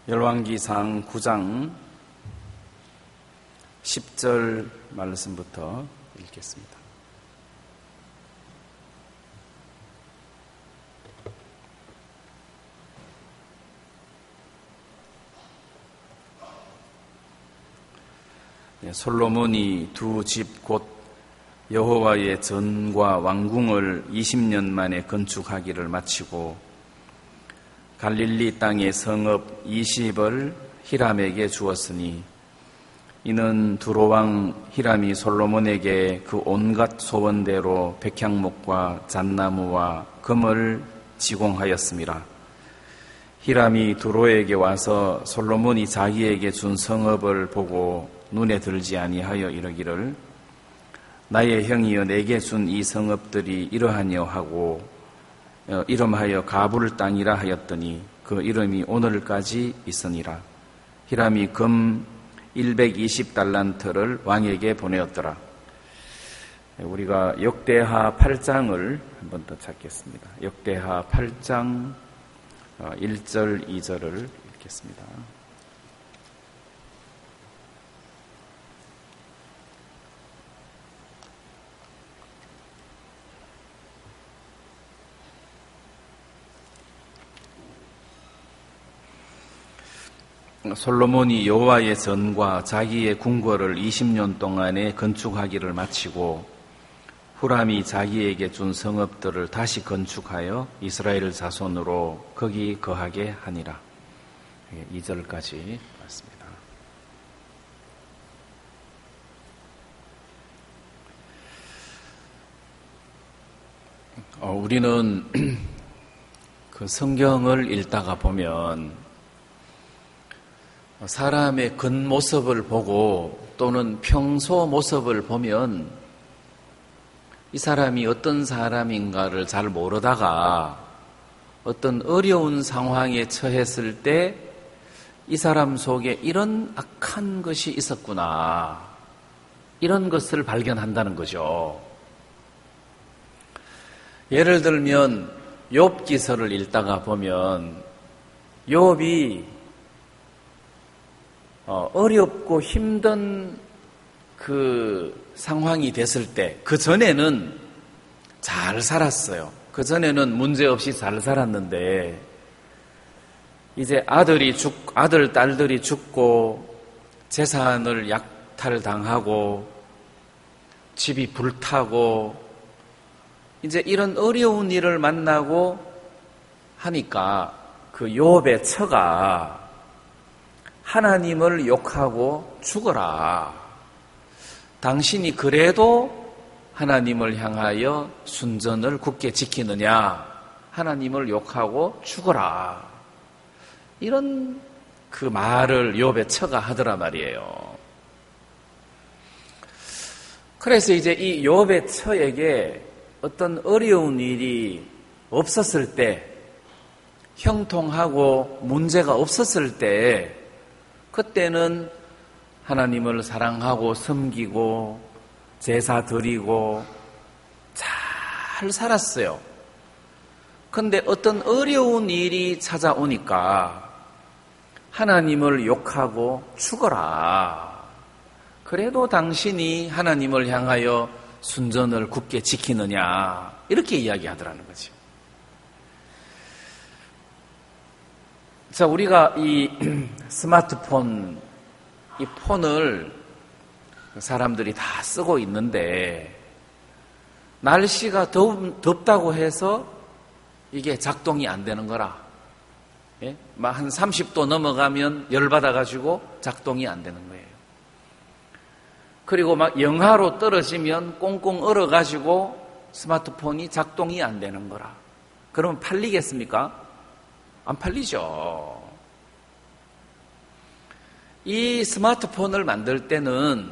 열왕기상 9장 10절 말씀부터 읽겠습니다. 솔로몬이 두 집 곧 여호와의 전과 왕궁을 20년 만에 건축하기를 마치고 갈릴리 땅의 성읍 20을 히람에게 주었으니 이는 두로왕 히람이 솔로몬에게 그 온갖 소원대로 백향목과 잣나무와 금을 지공하였습니다. 히람이 두로에게 와서 솔로몬이 자기에게 준 성읍을 보고 눈에 들지 아니하여 이르기를 나의 형이여 내게 준 이 성읍들이 이러하뇨 하고 이름하여 가불 땅이라 하였더니 그 이름이 오늘까지 있으니라. 히람이 금 120달란트를 왕에게 보내었더라. 우리가 역대하 8장을 한번 더 찾겠습니다. 역대하 8장 1절 2절을 읽겠습니다. 솔로몬이 여호와의 전과 자기의 궁궐을 20년 동안에 건축하기를 마치고 후람이 자기에게 준 성읍들을 다시 건축하여 이스라엘 자손으로 거기 거하게 하니라. 2절까지 맞습니다. 우리는 그 성경을 읽다가 보면 사람의 겉모습을 보고 또는 평소 모습을 보면 이 사람이 어떤 사람인가를 잘 모르다가 어떤 어려운 상황에 처했을 때 이 사람 속에 이런 악한 것이 있었구나, 이런 것을 발견한다는 거죠. 예를 들면 욥기서를 읽다가 보면 욥이 어렵고 힘든 그 상황이 됐을 때, 그 전에는 잘 살았어요. 그 전에는 문제없이 잘 살았는데, 이제 아들, 딸들이 죽고, 재산을 약탈당하고, 집이 불타고, 이제 이런 어려운 일을 만나고 하니까 그 욥의 처가 하나님을 욕하고 죽어라. 당신이 그래도 하나님을 향하여 순전을 굳게 지키느냐? 하나님을 욕하고 죽어라. 이런 그 말을 욥의 처가 하더라 말이에요. 그래서 이제 이 욥의 처에게 어떤 어려운 일이 없었을 때, 형통하고 문제가 없었을 때, 그때는 하나님을 사랑하고 섬기고 제사 드리고 잘 살았어요. 그런데 어떤 어려운 일이 찾아오니까 하나님을 욕하고 죽어라. 그래도 당신이 하나님을 향하여 순전을 굳게 지키느냐, 이렇게 이야기하더라는 거죠. 자, 우리가 이 스마트폰, 이 폰을 사람들이 다 쓰고 있는데, 날씨가 덥다고 해서 이게 작동이 안 되는 거라. 예? 막 한 30도 넘어가면 열받아가지고 작동이 안 되는 거예요. 그리고 막 영하로 떨어지면 꽁꽁 얼어가지고 스마트폰이 작동이 안 되는 거라. 그러면 팔리겠습니까? 안 팔리죠. 이 스마트폰을 만들 때는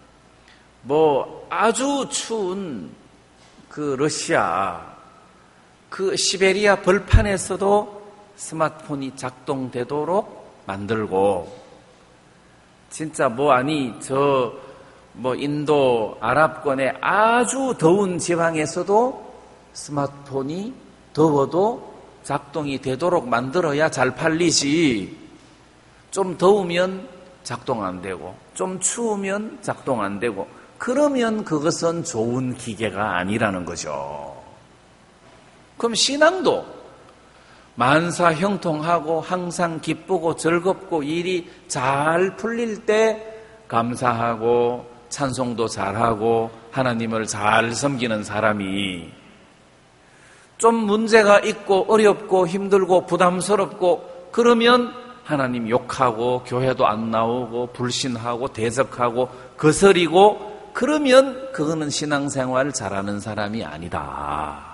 뭐 아주 추운 그 러시아, 그 시베리아 벌판에서도 스마트폰이 작동되도록 만들고, 진짜 인도 아랍권의 아주 더운 지방에서도 스마트폰이 더워도 작동이 되도록 만들어야 잘 팔리지. 좀 더우면 작동 안 되고 좀 추우면 작동 안 되고 그러면 그것은 좋은 기계가 아니라는 거죠. 그럼 신앙도 만사형통하고 항상 기쁘고 즐겁고 일이 잘 풀릴 때 감사하고 찬송도 잘하고 하나님을 잘 섬기는 사람이 좀 문제가 있고 어렵고 힘들고 부담스럽고 그러면 하나님 욕하고 교회도 안 나오고 불신하고 대적하고 거스리고 그러면 그거는 신앙생활을 잘하는 사람이 아니다.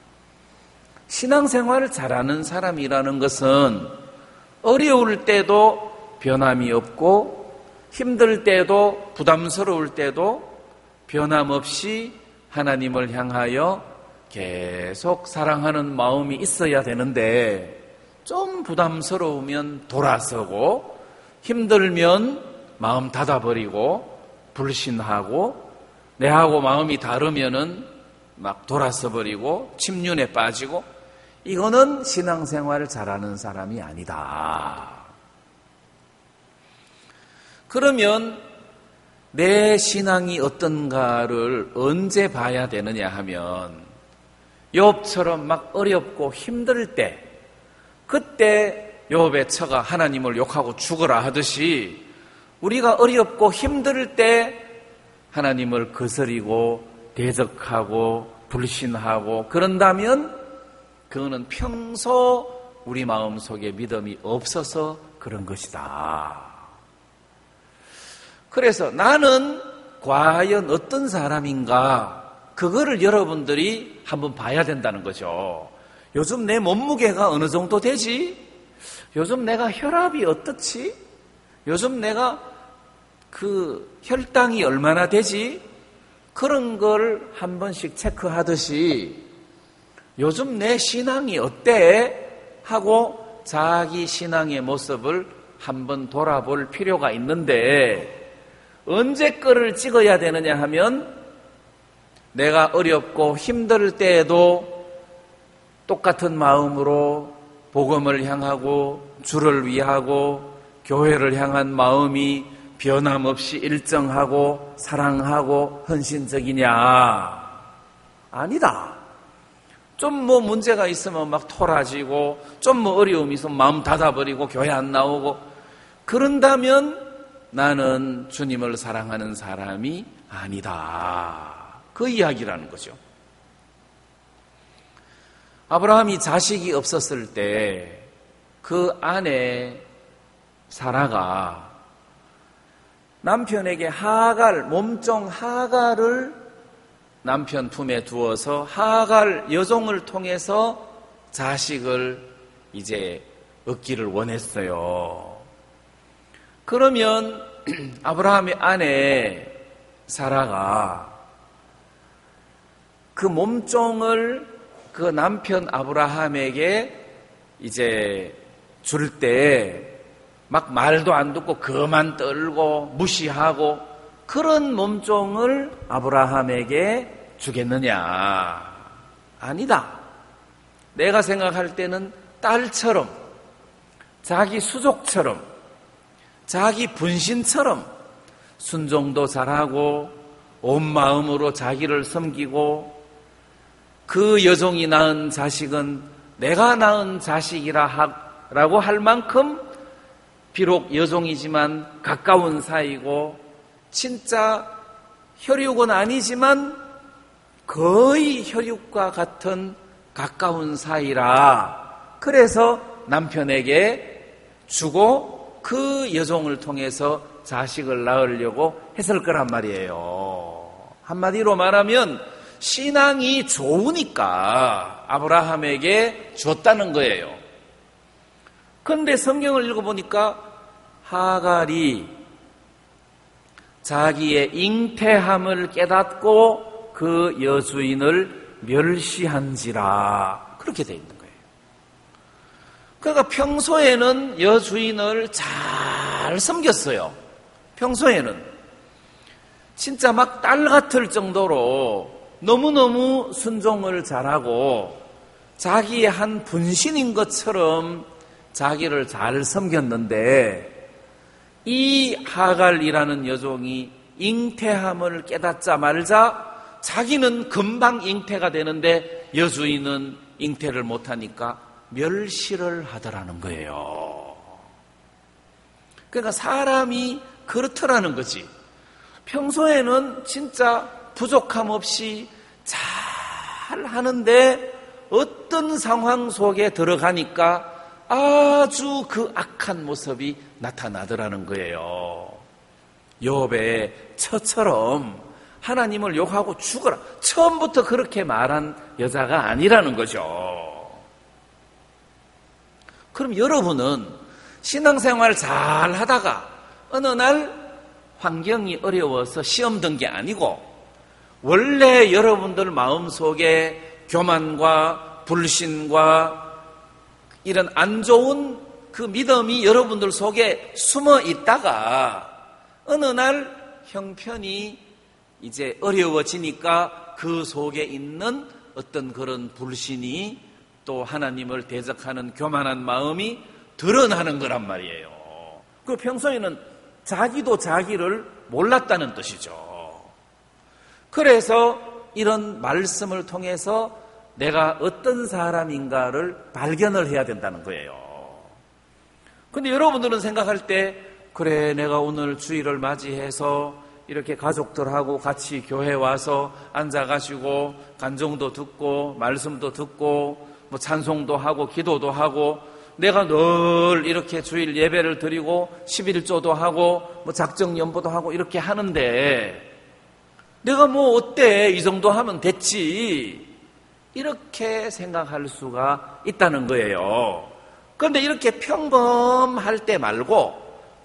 신앙생활을 잘하는 사람이라는 것은 어려울 때도 변함이 없고 힘들 때도 부담스러울 때도 변함없이 하나님을 향하여 계속 사랑하는 마음이 있어야 되는데 좀 부담스러우면 돌아서고 힘들면 마음 닫아버리고 불신하고 내하고 마음이 다르면은 막 돌아서 버리고 침륜에 빠지고 이거는 신앙생활을 잘하는 사람이 아니다. 그러면 내 신앙이 어떤가를 언제 봐야 되느냐 하면 욥처럼 막 어렵고 힘들 때 그때 욥의 처가 하나님을 욕하고 죽어라 하듯이 우리가 어렵고 힘들 때 하나님을 거스리고 대적하고 불신하고 그런다면 그거는 평소 우리 마음속에 믿음이 없어서 그런 것이다. 그래서 나는 과연 어떤 사람인가 그거를 여러분들이 한번 봐야 된다는 거죠. 요즘 내 몸무게가 어느 정도 되지? 요즘 내가 혈압이 어떻지? 요즘 내가 그 혈당이 얼마나 되지? 그런 걸 한 번씩 체크하듯이 요즘 내 신앙이 어때? 하고 자기 신앙의 모습을 한번 돌아볼 필요가 있는데 언제 거를 찍어야 되느냐 하면 내가 어렵고 힘들 때에도 똑같은 마음으로 복음을 향하고 주를 위하고 교회를 향한 마음이 변함없이 일정하고 사랑하고 헌신적이냐? 아니다. 좀 뭐 문제가 있으면 막 토라지고 좀 뭐 어려움이 있으면 마음 닫아버리고 교회 안 나오고 그런다면 나는 주님을 사랑하는 사람이 아니다. 그 이야기라는 거죠. 아브라함이 자식이 없었을 때 그 아내 사라가 남편에게 하갈, 몸종 하갈을 남편 품에 두어서 하갈 여종을 통해서 자식을 이제 얻기를 원했어요. 그러면 아브라함의 아내 사라가 그 몸종을 그 남편 아브라함에게 이제 줄 때 막 말도 안 듣고 그만 떨고 무시하고 그런 몸종을 아브라함에게 주겠느냐? 아니다. 내가 생각할 때는 딸처럼 자기 수족처럼 자기 분신처럼 순종도 잘하고 온 마음으로 자기를 섬기고 그 여종이 낳은 자식은 내가 낳은 자식이라고 할 만큼 비록 여종이지만 가까운 사이고 진짜 혈육은 아니지만 거의 혈육과 같은 가까운 사이라 그래서 남편에게 주고 그 여종을 통해서 자식을 낳으려고 했을 거란 말이에요. 한마디로 말하면 신앙이 좋으니까 아브라함에게 줬다는 거예요. 그런데 성경을 읽어보니까 하갈이 자기의 잉태함을 깨닫고 그 여주인을 멸시한지라 그렇게 돼 있는 거예요. 그러니까 평소에는 여주인을 잘 섬겼어요. 평소에는 진짜 막 딸 같을 정도로 너무너무 순종을 잘하고 자기의 한 분신인 것처럼 자기를 잘 섬겼는데 이 하갈이라는 여종이 잉태함을 깨닫자마자 자기는 금방 잉태가 되는데 여주인은 잉태를 못하니까 멸시를 하더라는 거예요. 그러니까 사람이 그렇더라는 거지. 평소에는 진짜 부족함 없이 잘 하는데 어떤 상황 속에 들어가니까 아주 그 악한 모습이 나타나더라는 거예요. 욥의 처처럼 하나님을 욕하고 죽어라. 처음부터 그렇게 말한 여자가 아니라는 거죠. 그럼 여러분은 신앙생활 잘 하다가 어느 날 환경이 어려워서 시험 든 게 아니고 원래 여러분들 마음속에 교만과 불신과 이런 안 좋은 그 믿음이 여러분들 속에 숨어 있다가 어느 날 형편이 이제 어려워지니까 그 속에 있는 어떤 그런 불신이 또 하나님을 대적하는 교만한 마음이 드러나는 거란 말이에요. 그 평소에는 자기도 자기를 몰랐다는 뜻이죠. 그래서 이런 말씀을 통해서 내가 어떤 사람인가를 발견을 해야 된다는 거예요. 근데 여러분들은 생각할 때 그래 내가 오늘 주일을 맞이해서 이렇게 가족들하고 같이 교회 와서 앉아가지고 간정도 듣고 말씀도 듣고 뭐 찬송도 하고 기도도 하고 내가 늘 이렇게 주일 예배를 드리고 11조도 하고 뭐 작정연보도 하고 이렇게 하는데 내가 뭐 어때 이 정도 하면 됐지 이렇게 생각할 수가 있다는 거예요. 그런데 이렇게 평범할 때 말고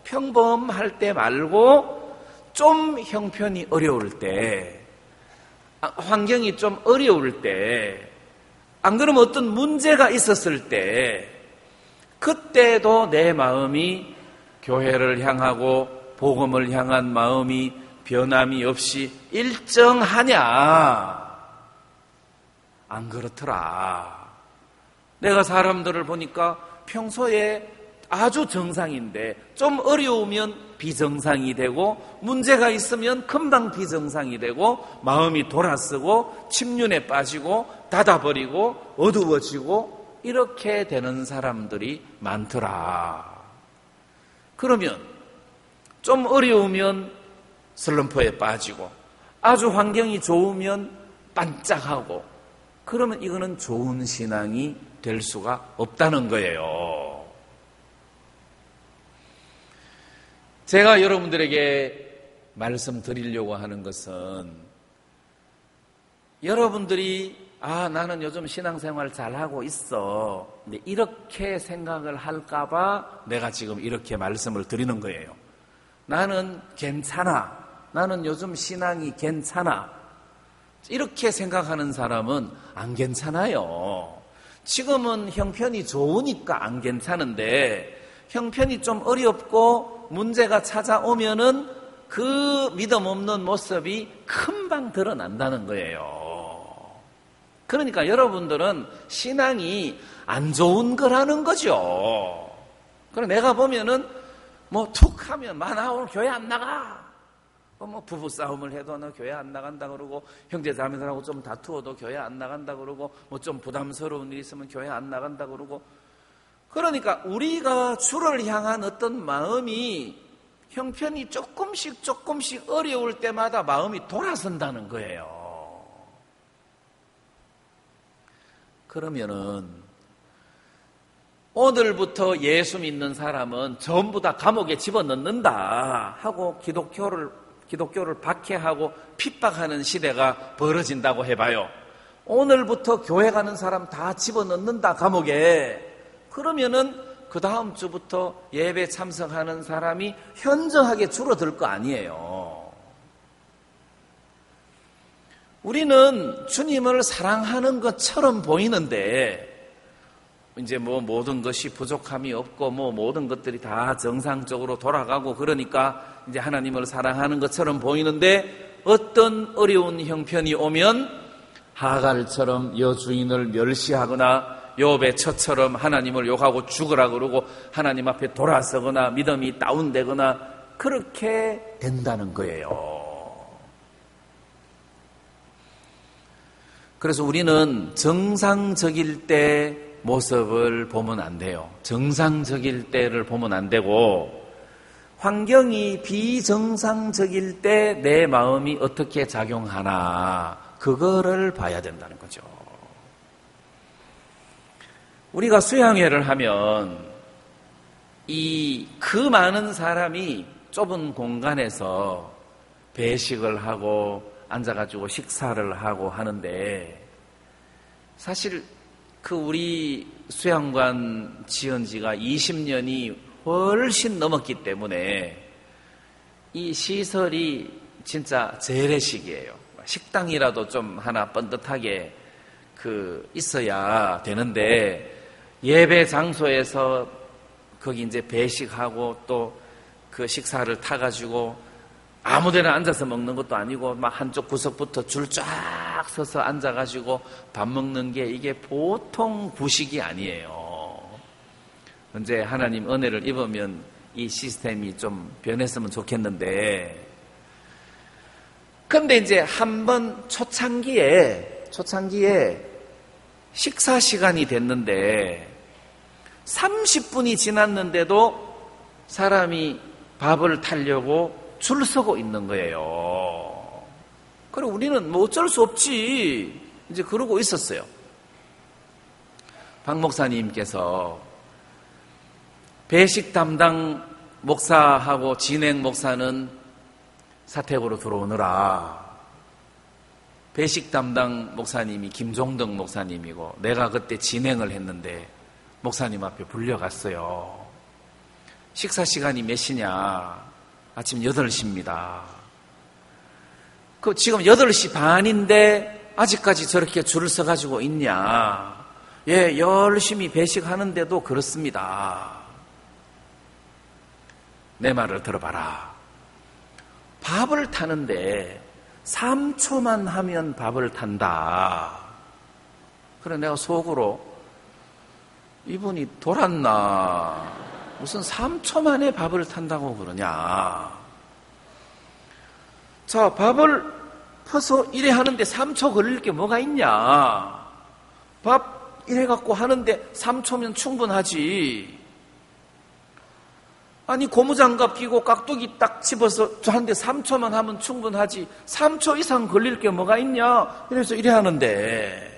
좀 형편이 어려울 때 환경이 좀 어려울 때 안 그러면 어떤 문제가 있었을 때 그때도 내 마음이 교회를 향하고 복음을 향한 마음이 변함이 없이 일정하냐? 안 그렇더라. 내가 사람들을 보니까 평소에 아주 정상인데 좀 어려우면 비정상이 되고 문제가 있으면 금방 비정상이 되고 마음이 돌아서고 침륜에 빠지고 닫아버리고 어두워지고 이렇게 되는 사람들이 많더라. 그러면 좀 어려우면 슬럼프에 빠지고 아주 환경이 좋으면 반짝하고 그러면 이거는 좋은 신앙이 될 수가 없다는 거예요. 제가 여러분들에게 말씀드리려고 하는 것은 여러분들이 나는 요즘 신앙생활 잘하고 있어. 근데 이렇게 생각을 할까봐 내가 지금 이렇게 말씀을 드리는 거예요. 나는 괜찮아. 나는 요즘 신앙이 괜찮아. 이렇게 생각하는 사람은 안 괜찮아요. 지금은 형편이 좋으니까 안 괜찮은데 형편이 좀 어렵고 문제가 찾아오면은 그 믿음 없는 모습이 금방 드러난다는 거예요. 그러니까 여러분들은 신앙이 안 좋은 거라는 거죠. 그럼 내가 보면은 뭐 툭 하면 나 오늘 교회 안 나가. 뭐 부부싸움을 해도 너 교회 안 나간다 그러고 형제 자매들하고 좀 다투어도 교회 안 나간다 그러고 뭐 좀 부담스러운 일이 있으면 교회 안 나간다 그러고 그러니까 우리가 주를 향한 어떤 마음이 형편이 조금씩 어려울 때마다 마음이 돌아선다는 거예요. 그러면은 오늘부터 예수 믿는 사람은 전부 다 감옥에 집어넣는다 하고 기독교를 박해하고 핍박하는 시대가 벌어진다고 해봐요. 오늘부터 교회 가는 사람 다 집어넣는다 감옥에. 그러면은 그 다음 주부터 예배 참석하는 사람이 현저하게 줄어들 거 아니에요. 우리는 주님을 사랑하는 것처럼 보이는데 이제 뭐 모든 것이 부족함이 없고 뭐 모든 것들이 다 정상적으로 돌아가고 그러니까 이제 하나님을 사랑하는 것처럼 보이는데 어떤 어려운 형편이 오면 하갈처럼 여주인을 멸시하거나 욥의 처처럼 하나님을 욕하고 죽으라 그러고 하나님 앞에 돌아서거나 믿음이 다운되거나 그렇게 된다는 거예요. 그래서 우리는 정상적일 때 모습을 보면 안 돼요. 정상적일 때를 보면 안 되고 환경이 비정상적일 때 내 마음이 어떻게 작용하나 그거를 봐야 된다는 거죠. 우리가 수양회를 하면 그 많은 사람이 좁은 공간에서 배식을 하고 앉아가지고 식사를 하고 하는데 사실 우리 수양관 지은 지가 20년이 훨씬 넘었기 때문에 이 시설이 진짜 재래식이에요. 식당이라도 좀 하나 번듯하게 있어야 되는데 예배 장소에서 거기 이제 배식하고 또 그 식사를 타가지고 아무데나 앉아서 먹는 것도 아니고 막 한쪽 구석부터 줄 쫙 서서 앉아가지고 밥 먹는 게 이게 보통 구식이 아니에요. 언제 하나님 은혜를 입으면 이 시스템이 좀 변했으면 좋겠는데 근데 이제 한번 초창기에 식사 시간이 됐는데 30분이 지났는데도 사람이 밥을 타려고 줄 서고 있는 거예요. 그리고 우리는 뭐 어쩔 수 없지 이제 그러고 있었어요. 박 목사님께서 배식 담당 목사하고 진행 목사는 사택으로 들어오느라 배식 담당 목사님이 김종덕 목사님이고 내가 그때 진행을 했는데 목사님 앞에 불려갔어요. 식사 시간이 몇 시냐? 아침 8시입니다. 지금 8시 반인데 아직까지 저렇게 줄을 서가지고 있냐? 예, 열심히 배식하는데도 그렇습니다. 내 말을 들어봐라. 밥을 타는데 3초만 하면 밥을 탄다. 그래 내가 속으로 이분이 돌았나? 무슨 3초 만에 밥을 탄다고 그러냐? 자, 밥을 퍼서 이래 하는데 3초 걸릴 게 뭐가 있냐? 밥 이래 갖고 하는데 3초면 충분하지. 아니 고무장갑 끼고 깍두기 딱 집어서 하는데 3초만 하면 충분하지 3초 이상 걸릴 게 뭐가 있냐 이래서 이래 하는데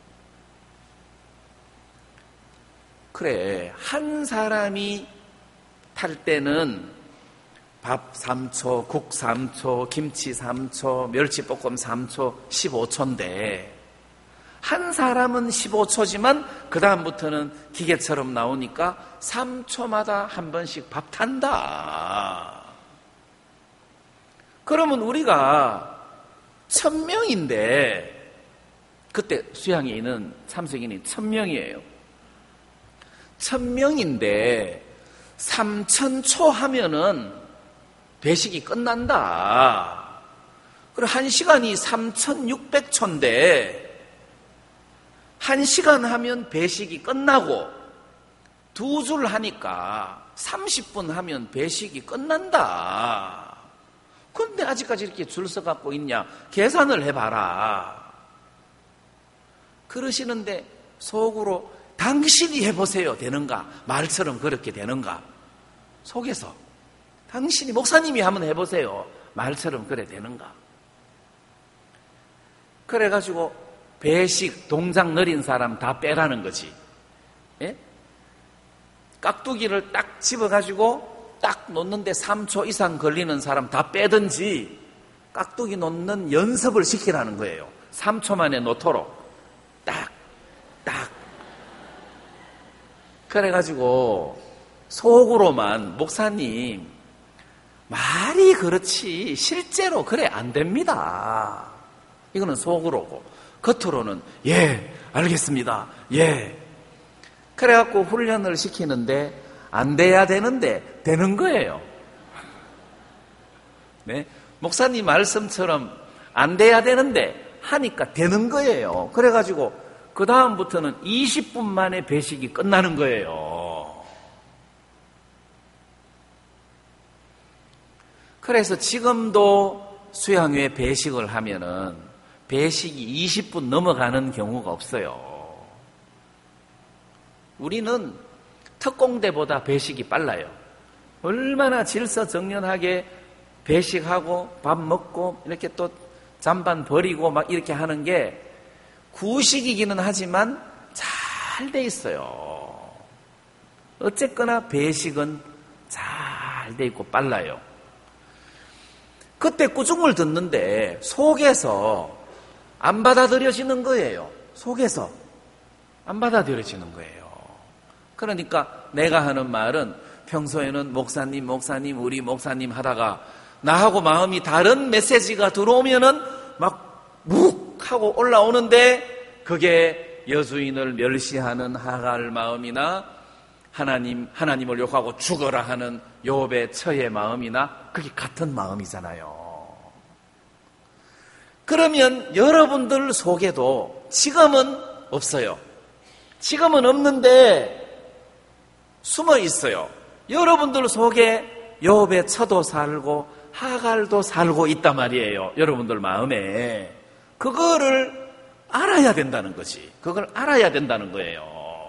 그래 한 사람이 탈 때는 밥 3초, 국 3초, 김치 3초, 멸치볶음 3초, 15초인데 한 사람은 15초지만 그 다음부터는 기계처럼 나오니까 3초마다 한 번씩 밥 탄다. 그러면 우리가 1000명인데 그때 수양회는 참석인이 1000명이에요. 1000명인데 3000초 하면은 배식이 끝난다. 그리고 1시간이 3600초인데 1시간 하면 배식이 끝나고 2줄 하니까 30분 하면 배식이 끝난다. 그런데 아직까지 이렇게 줄 서 갖고 있냐? 계산을 해봐라. 그러시는데 속으로 당신이 해보세요. 되는가? 말처럼 그렇게 되는가? 속에서 당신이 목사님이 한번 해보세요. 말처럼 그래 되는가? 그래가지고 배식 동작 느린 사람 다 빼라는 거지. 예? 깍두기를 딱 집어가지고 딱 놓는데 3초 이상 걸리는 사람 다 빼든지 깍두기 놓는 연습을 시키라는 거예요. 3초 만에 놓도록 딱. 그래가지고 속으로만 목사님 말이 그렇지 실제로 그래 안 됩니다. 이거는 속으로고 겉으로는 예 알겠습니다. 예. 그래갖고 훈련을 시키는데 안 돼야 되는데 되는 거예요. 네? 목사님 말씀처럼 안 돼야 되는데 하니까 되는 거예요. 그래가지고 그 다음부터는 20분 만에 배식이 끝나는 거예요. 그래서 지금도 수양 후에 배식을 하면은 배식이 20분 넘어가는 경우가 없어요. 우리는 특공대보다 배식이 빨라요. 얼마나 질서정연하게 배식하고 밥 먹고 이렇게 또 잠반 버리고 막 이렇게 하는 게 구식이기는 하지만 잘 돼 있어요. 어쨌거나 배식은 잘 돼 있고 빨라요. 그때 꾸중을 듣는데 속에서 안 받아들여지는 거예요. 속에서 안 받아들여지는 거예요. 그러니까 내가 하는 말은 평소에는 목사님 우리 목사님 하다가 나하고 마음이 다른 메시지가 들어오면은 막 묵 하고 올라오는데 그게 여주인을 멸시하는 하갈 마음이나 하나님을 욕하고 죽어라 하는 욥의 처의 마음이나 그게 같은 마음이잖아요. 그러면 여러분들 속에도 지금은 없어요. 지금은 없는데 숨어 있어요. 여러분들 속에 욥의 처도 살고 하갈도 살고 있단 말이에요. 여러분들 마음에. 그거를 알아야 된다는 거지. 그걸 알아야 된다는 거예요.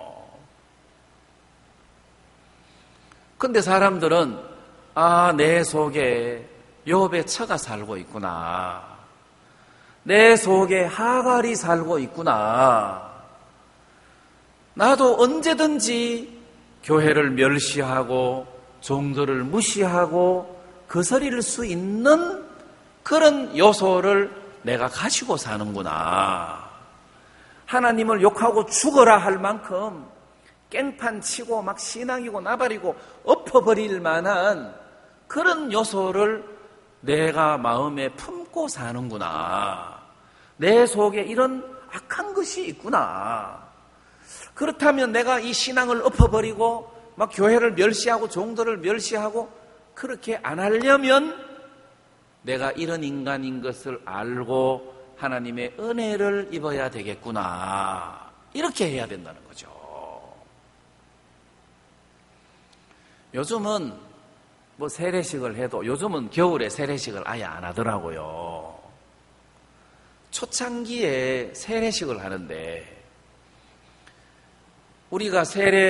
근데 사람들은 내 속에 욥의 처가 살고 있구나. 내 속에 하갈이 살고 있구나. 나도 언제든지 교회를 멸시하고 종들을 무시하고 거스릴 수 있는 그런 요소를 내가 가지고 사는구나. 하나님을 욕하고 죽어라 할 만큼 깽판 치고 막 신앙이고 나발이고 엎어버릴 만한 그런 요소를 내가 마음에 품고 사는구나. 내 속에 이런 악한 것이 있구나. 그렇다면 내가 이 신앙을 엎어버리고 막 교회를 멸시하고 종들을 멸시하고 그렇게 안 하려면 내가 이런 인간인 것을 알고 하나님의 은혜를 입어야 되겠구나. 이렇게 해야 된다는 거죠. 요즘은 뭐 세례식을 해도 요즘은 겨울에 세례식을 아예 안 하더라고요. 초창기에 세례식을 하는데 우리가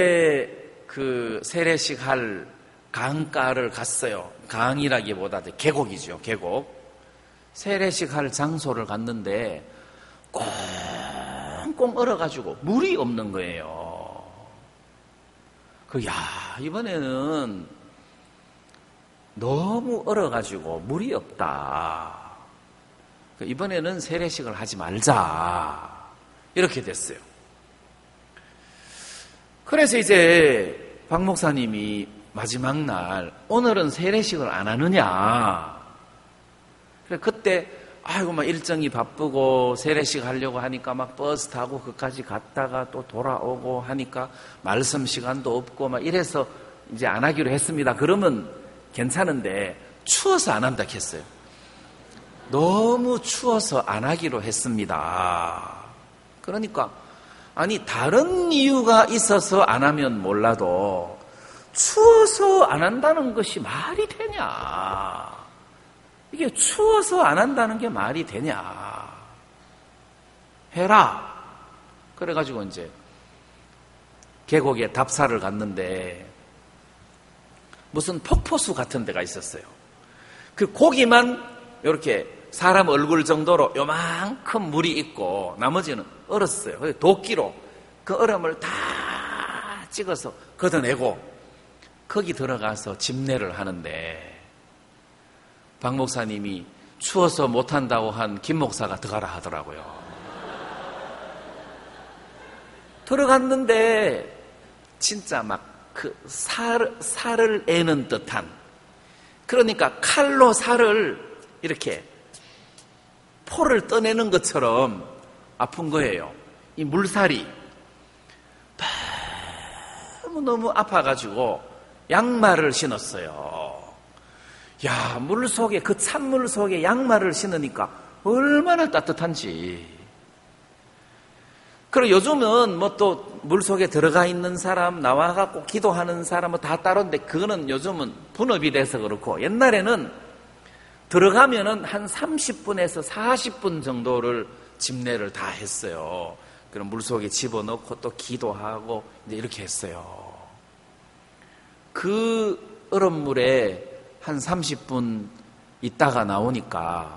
세례식 할 강가를 갔어요. 강이라기보다 계곡이죠, 계곡. 세례식 할 장소를 갔는데 꽁꽁 얼어가지고 물이 없는 거예요. 이번에는 너무 얼어가지고 물이 없다. 이번에는 세례식을 하지 말자. 이렇게 됐어요. 그래서 이제 박 목사님이 마지막 날 오늘은 세례식을 안 하느냐. 그때 막 일정이 바쁘고 세례식 하려고 하니까 막 버스 타고 그까지 갔다가 또 돌아오고 하니까 말씀 시간도 없고 막 이래서 이제 안 하기로 했습니다. 그러면 괜찮은데 추워서 안 한다 했어요. 너무 추워서 안 하기로 했습니다. 그러니까 다른 이유가 있어서 안 하면 몰라도 추워서 안 한다는 것이 말이 되냐. 이게 추워서 안 한다는 게 말이 되냐. 해라. 그래가지고 이제 계곡에 답사를 갔는데 무슨 폭포수 같은 데가 있었어요. 그 고기만 이렇게 사람 얼굴 정도로 요만큼 물이 있고 나머지는 얼었어요. 도끼로 그 얼음을 다 찍어서 걷어내고 거기 들어가서 집례를 하는데 박 목사님이 추워서 못한다고 한 김 목사가 들어가라 하더라고요. 들어갔는데 진짜 막 그 살을 애는 듯한, 그러니까 칼로 살을 이렇게 포를 떠내는 것처럼 아픈 거예요. 이 물살이 너무 아파가지고 양말을 신었어요. 물 속에, 그 찬물 속에 양말을 신으니까 얼마나 따뜻한지. 그리고 요즘은 뭐 또 물속에 들어가 있는 사람, 나와갖고 기도하는 사람은 다 따로인데, 그거는 요즘은 분업이 돼서 그렇고, 옛날에는 들어가면은 한 30분에서 40분 정도를 집례를 다 했어요. 그럼 물속에 집어넣고 또 기도하고 이제 이렇게 했어요. 그 얼음물에 한 30분 있다가 나오니까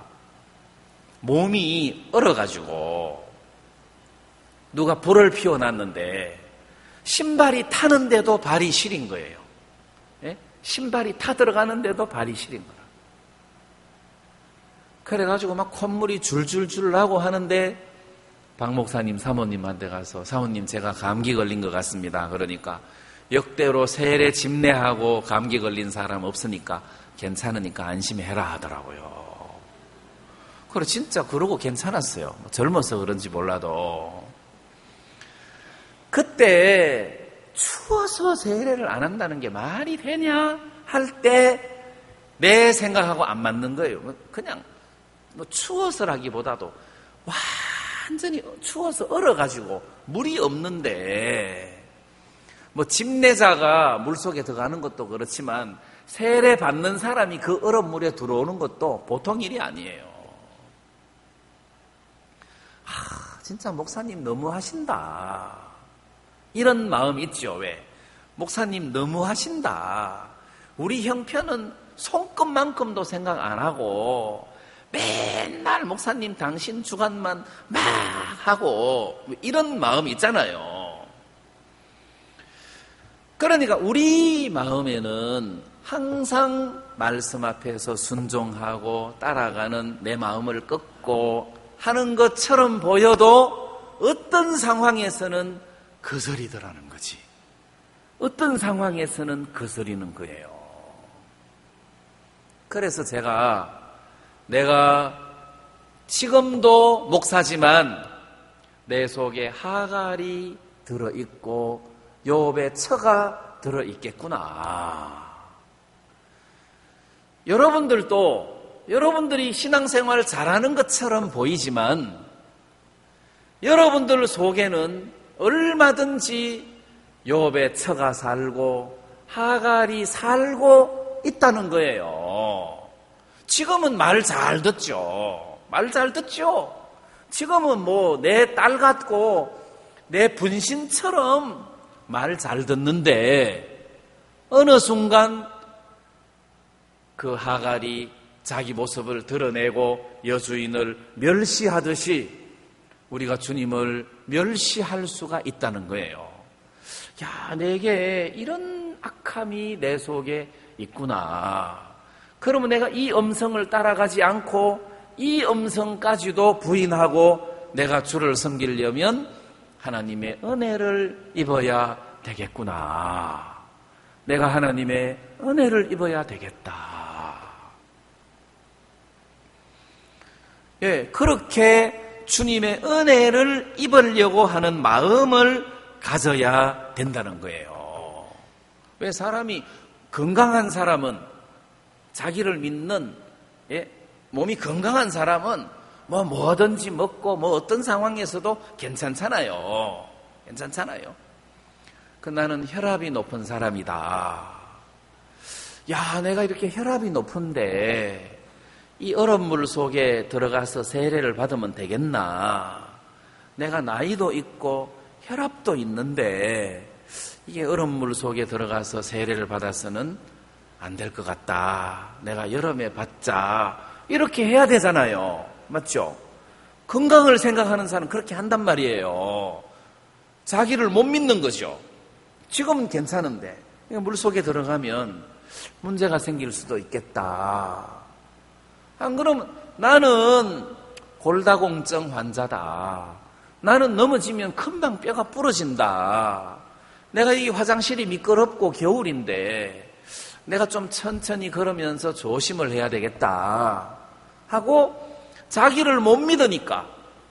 몸이 얼어가지고 누가 불을 피워놨는데 신발이 타는데도 발이 시린 거예요. 예? 신발이 타 들어가는데도 발이 시린 거예요. 그래가지고 막 콧물이 줄줄줄 나고 하는데 박 목사님 사모님한테 가서 사모님 제가 감기 걸린 것 같습니다. 그러니까 역대로 세례 집례하고 감기 걸린 사람 없으니까 괜찮으니까 안심해라 하더라고요. 그래 진짜 그러고 괜찮았어요. 젊어서 그런지 몰라도. 그때 추워서 세례를 안 한다는 게 말이 되냐 할 때 내 생각하고 안 맞는 거예요. 그냥 뭐 추워서라기보다도 완전히 추워서 얼어가지고 물이 없는데 뭐 집례자가 물속에 들어가는 것도 그렇지만 세례 받는 사람이 그 얼음물에 들어오는 것도 보통 일이 아니에요. 진짜 목사님 너무하신다. 이런 마음 있죠. 왜? 목사님 너무하신다. 우리 형편은 손끝만큼도 생각 안 하고 맨날 목사님 당신 주관만 막 하고 이런 마음이 있잖아요. 그러니까 우리 마음에는 항상 말씀 앞에서 순종하고 따라가는 내 마음을 꺾고 하는 것처럼 보여도 어떤 상황에서는 거스리더라는 거지. 어떤 상황에서는 거스리는 거예요. 그래서 내가 지금도 목사지만 내 속에 하갈이 들어있고 욥의 처가 들어있겠구나. 여러분들이 신앙생활 잘하는 것처럼 보이지만 여러분들 속에는 얼마든지 욥의 처가 살고 하갈이 살고 있다는 거예요. 지금은 말 잘 듣죠. 말 잘 듣죠. 지금은 뭐 내 딸 같고 내 분신처럼 말 잘 듣는데 어느 순간 그 하갈이 자기 모습을 드러내고 여주인을 멸시하듯이 우리가 주님을 멸시할 수가 있다는 거예요. 야, 내게 이런 악함이 내 속에 있구나. 그러면 내가 이 음성을 따라가지 않고 이 음성까지도 부인하고 내가 주를 섬기려면 하나님의 은혜를 입어야 되겠구나. 내가 하나님의 은혜를 입어야 되겠다. 예, 그렇게 주님의 은혜를 입으려고 하는 마음을 가져야 된다는 거예요. 왜 사람이 건강한 사람은 자기를 믿는 몸이 건강한 사람은 뭐든지 먹고 어떤 상황에서도 괜찮잖아요. 나는 혈압이 높은 사람이다. 야, 내가 이렇게 혈압이 높은데 이 얼음물 속에 들어가서 세례를 받으면 되겠나? 내가 나이도 있고 혈압도 있는데 이게 얼음물 속에 들어가서 세례를 받아서는 안 될 것 같다. 내가 여름에 받자. 이렇게 해야 되잖아요. 맞죠? 건강을 생각하는 사람은 그렇게 한단 말이에요. 자기를 못 믿는 거죠. 지금은 괜찮은데 물속에 들어가면 문제가 생길 수도 있겠다. 안 그러면 나는 골다공증 환자다. 나는 넘어지면 금방 뼈가 부러진다. 내가 이 화장실이 미끄럽고 겨울인데 내가 좀 천천히 걸으면서 조심을 해야 되겠다 하고 자기를 못 믿으니까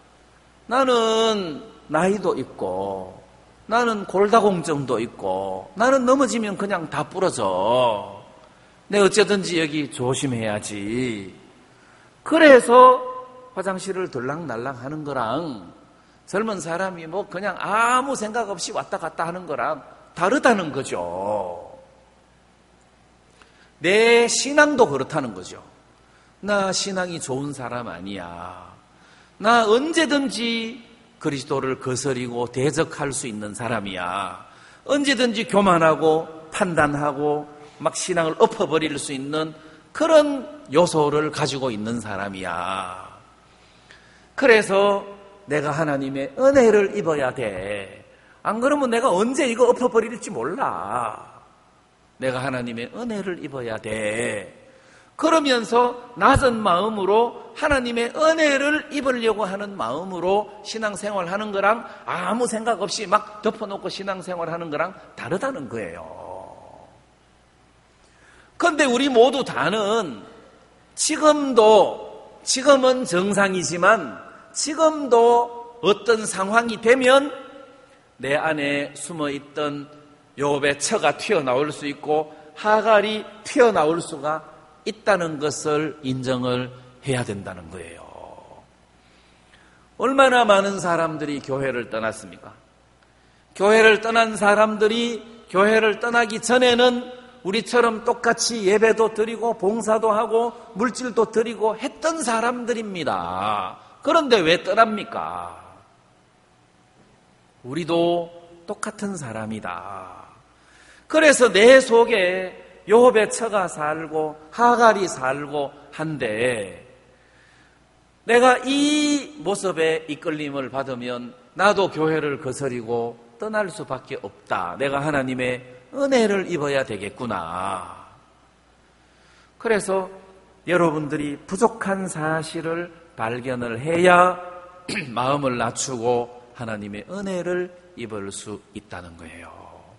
나는 나이도 있고 나는 골다공증도 있고 나는 넘어지면 그냥 다 부러져. 내가 어쩌든지 여기 조심해야지. 그래서 화장실을 들락날락 하는 거랑 젊은 사람이 뭐 그냥 아무 생각 없이 왔다 갔다 하는 거랑 다르다는 거죠. 내 신앙도 그렇다는 거죠. 나 신앙이 좋은 사람 아니야. 나 언제든지 그리스도를 거스리고 대적할 수 있는 사람이야. 언제든지 교만하고 판단하고 막 신앙을 엎어버릴 수 있는 그런 요소를 가지고 있는 사람이야. 그래서 내가 하나님의 은혜를 입어야 돼. 안 그러면 내가 언제 이거 엎어버릴지 몰라. 내가 하나님의 은혜를 입어야 돼. 그러면서 낮은 마음으로 하나님의 은혜를 입으려고 하는 마음으로 신앙생활하는 거랑 아무 생각 없이 막 덮어놓고 신앙생활하는 거랑 다르다는 거예요. 그런데 우리 모두 다는 지금은 정상이지만 지금도 어떤 상황이 되면 내 안에 숨어있던 욥의 처가 튀어나올 수 있고 하갈이 튀어나올 수가 있다는 것을 인정을 해야 된다는 거예요. 얼마나 많은 사람들이 교회를 떠났습니까? 교회를 떠난 사람들이 교회를 떠나기 전에는 우리처럼 똑같이 예배도 드리고 봉사도 하고 물질도 드리고 했던 사람들입니다. 그런데 왜 떠납니까? 우리도 똑같은 사람이다. 그래서 내 속에 욥의 처가 살고 하갈이 살고 한데 내가 이 모습에 이끌림을 받으면 나도 교회를 거스리고 떠날 수밖에 없다. 내가 하나님의 은혜를 입어야 되겠구나. 그래서 여러분들이 부족한 사실을 발견을 해야 마음을 낮추고 하나님의 은혜를 입을 수 있다는 거예요.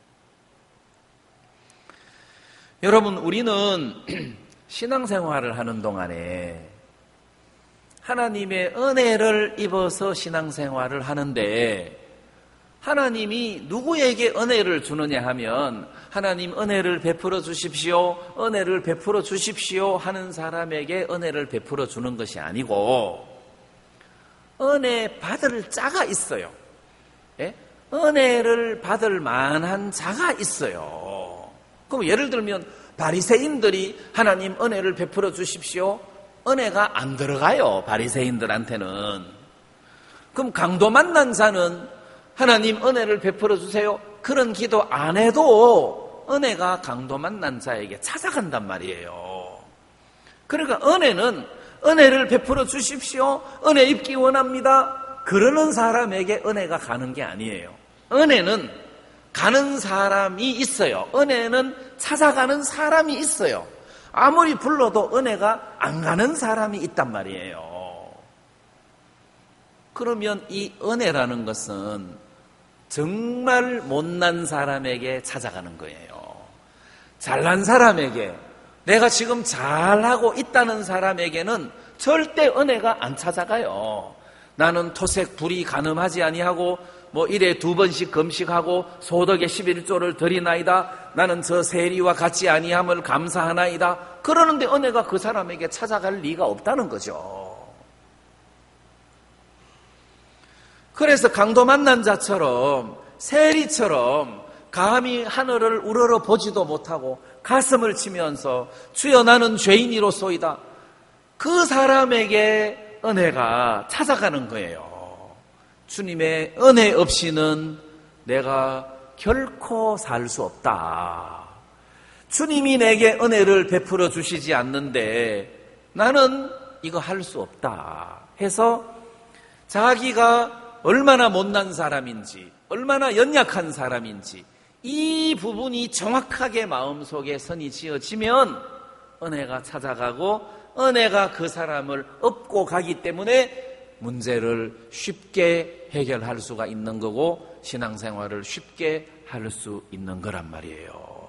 여러분, 우리는 신앙생활을 하는 동안에 하나님의 은혜를 입어서 신앙생활을 하는데 하나님이 누구에게 은혜를 주느냐 하면 하나님 은혜를 베풀어 주십시오, 은혜를 베풀어 주십시오 하는 사람에게 은혜를 베풀어 주는 것이 아니고 은혜 받을 자가 있어요. 예? 은혜를 받을 만한 자가 있어요. 그럼 예를 들면 바리새인들이 하나님 은혜를 베풀어 주십시오. 은혜가 안 들어가요. 바리새인들한테는. 그럼 강도 만난 자는 하나님 은혜를 베풀어 주세요. 그런 기도 안 해도 은혜가 강도 만난 자에게 찾아간단 말이에요. 그러니까 은혜는 은혜를 베풀어 주십시오. 은혜 입기 원합니다. 그러는 사람에게 은혜가 가는 게 아니에요. 은혜는 가는 사람이 있어요. 은혜는 찾아가는 사람이 있어요. 아무리 불러도 은혜가 안 가는 사람이 있단 말이에요. 그러면 이 은혜라는 것은 정말 못난 사람에게 찾아가는 거예요. 잘난 사람에게, 내가 지금 잘하고 있다는 사람에게는 절대 은혜가 안 찾아가요. 나는 토색 불이 가늠하지 아니하고 일에 2번씩 금식하고 소덕의 11조를 드리나이다. 나는 저 세리와 같지 아니함을 감사하나이다. 그러는데 은혜가 그 사람에게 찾아갈 리가 없다는 거죠. 그래서 강도 만난 자처럼 세리처럼 감히 하늘을 우러러 보지도 못하고 가슴을 치면서 주여 나는 죄인이로소이다. 그 사람에게 은혜가 찾아가는 거예요. 주님의 은혜 없이는 내가 결코 살 수 없다. 주님이 내게 은혜를 베풀어 주시지 않는데 나는 이거 할 수 없다 해서 자기가 얼마나 못난 사람인지, 얼마나 연약한 사람인지 이 부분이 정확하게 마음속에 선이 지어지면 은혜가 찾아가고 은혜가 그 사람을 업고 가기 때문에 문제를 쉽게 해결할 수가 있는 거고 신앙생활을 쉽게 할 수 있는 거란 말이에요.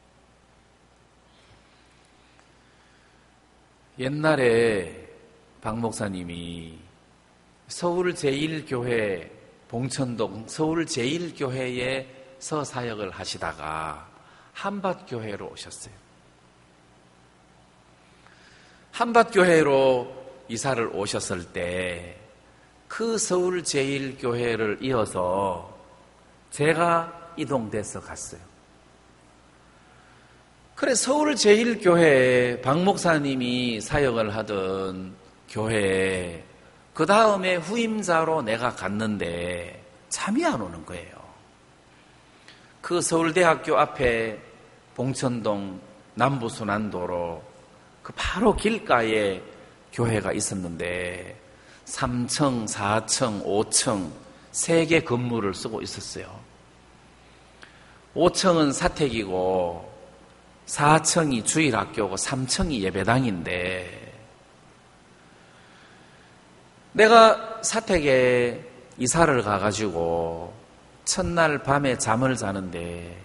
옛날에 박 목사님이 서울 제1교회 봉천동 서울 제1교회에서 사역을 하시다가 한밭교회로 오셨어요. 한밭교회로 이사를 오셨을 때 그 서울 제1교회를 이어서 제가 이동돼서 갔어요. 그래 서울 제1교회에 박 목사님이 사역을 하던 교회에 그 다음에 후임자로 내가 갔는데 잠이 안 오는 거예요. 그 서울대학교 앞에 봉천동 남부순환도로 그 바로 길가에 교회가 있었는데 3층, 4층, 5층 3개 건물을 쓰고 있었어요. 5층은 사택이고 4층이 주일학교고 3층이 예배당인데 내가 사택에 이사를 가가지고 첫날 밤에 잠을 자는데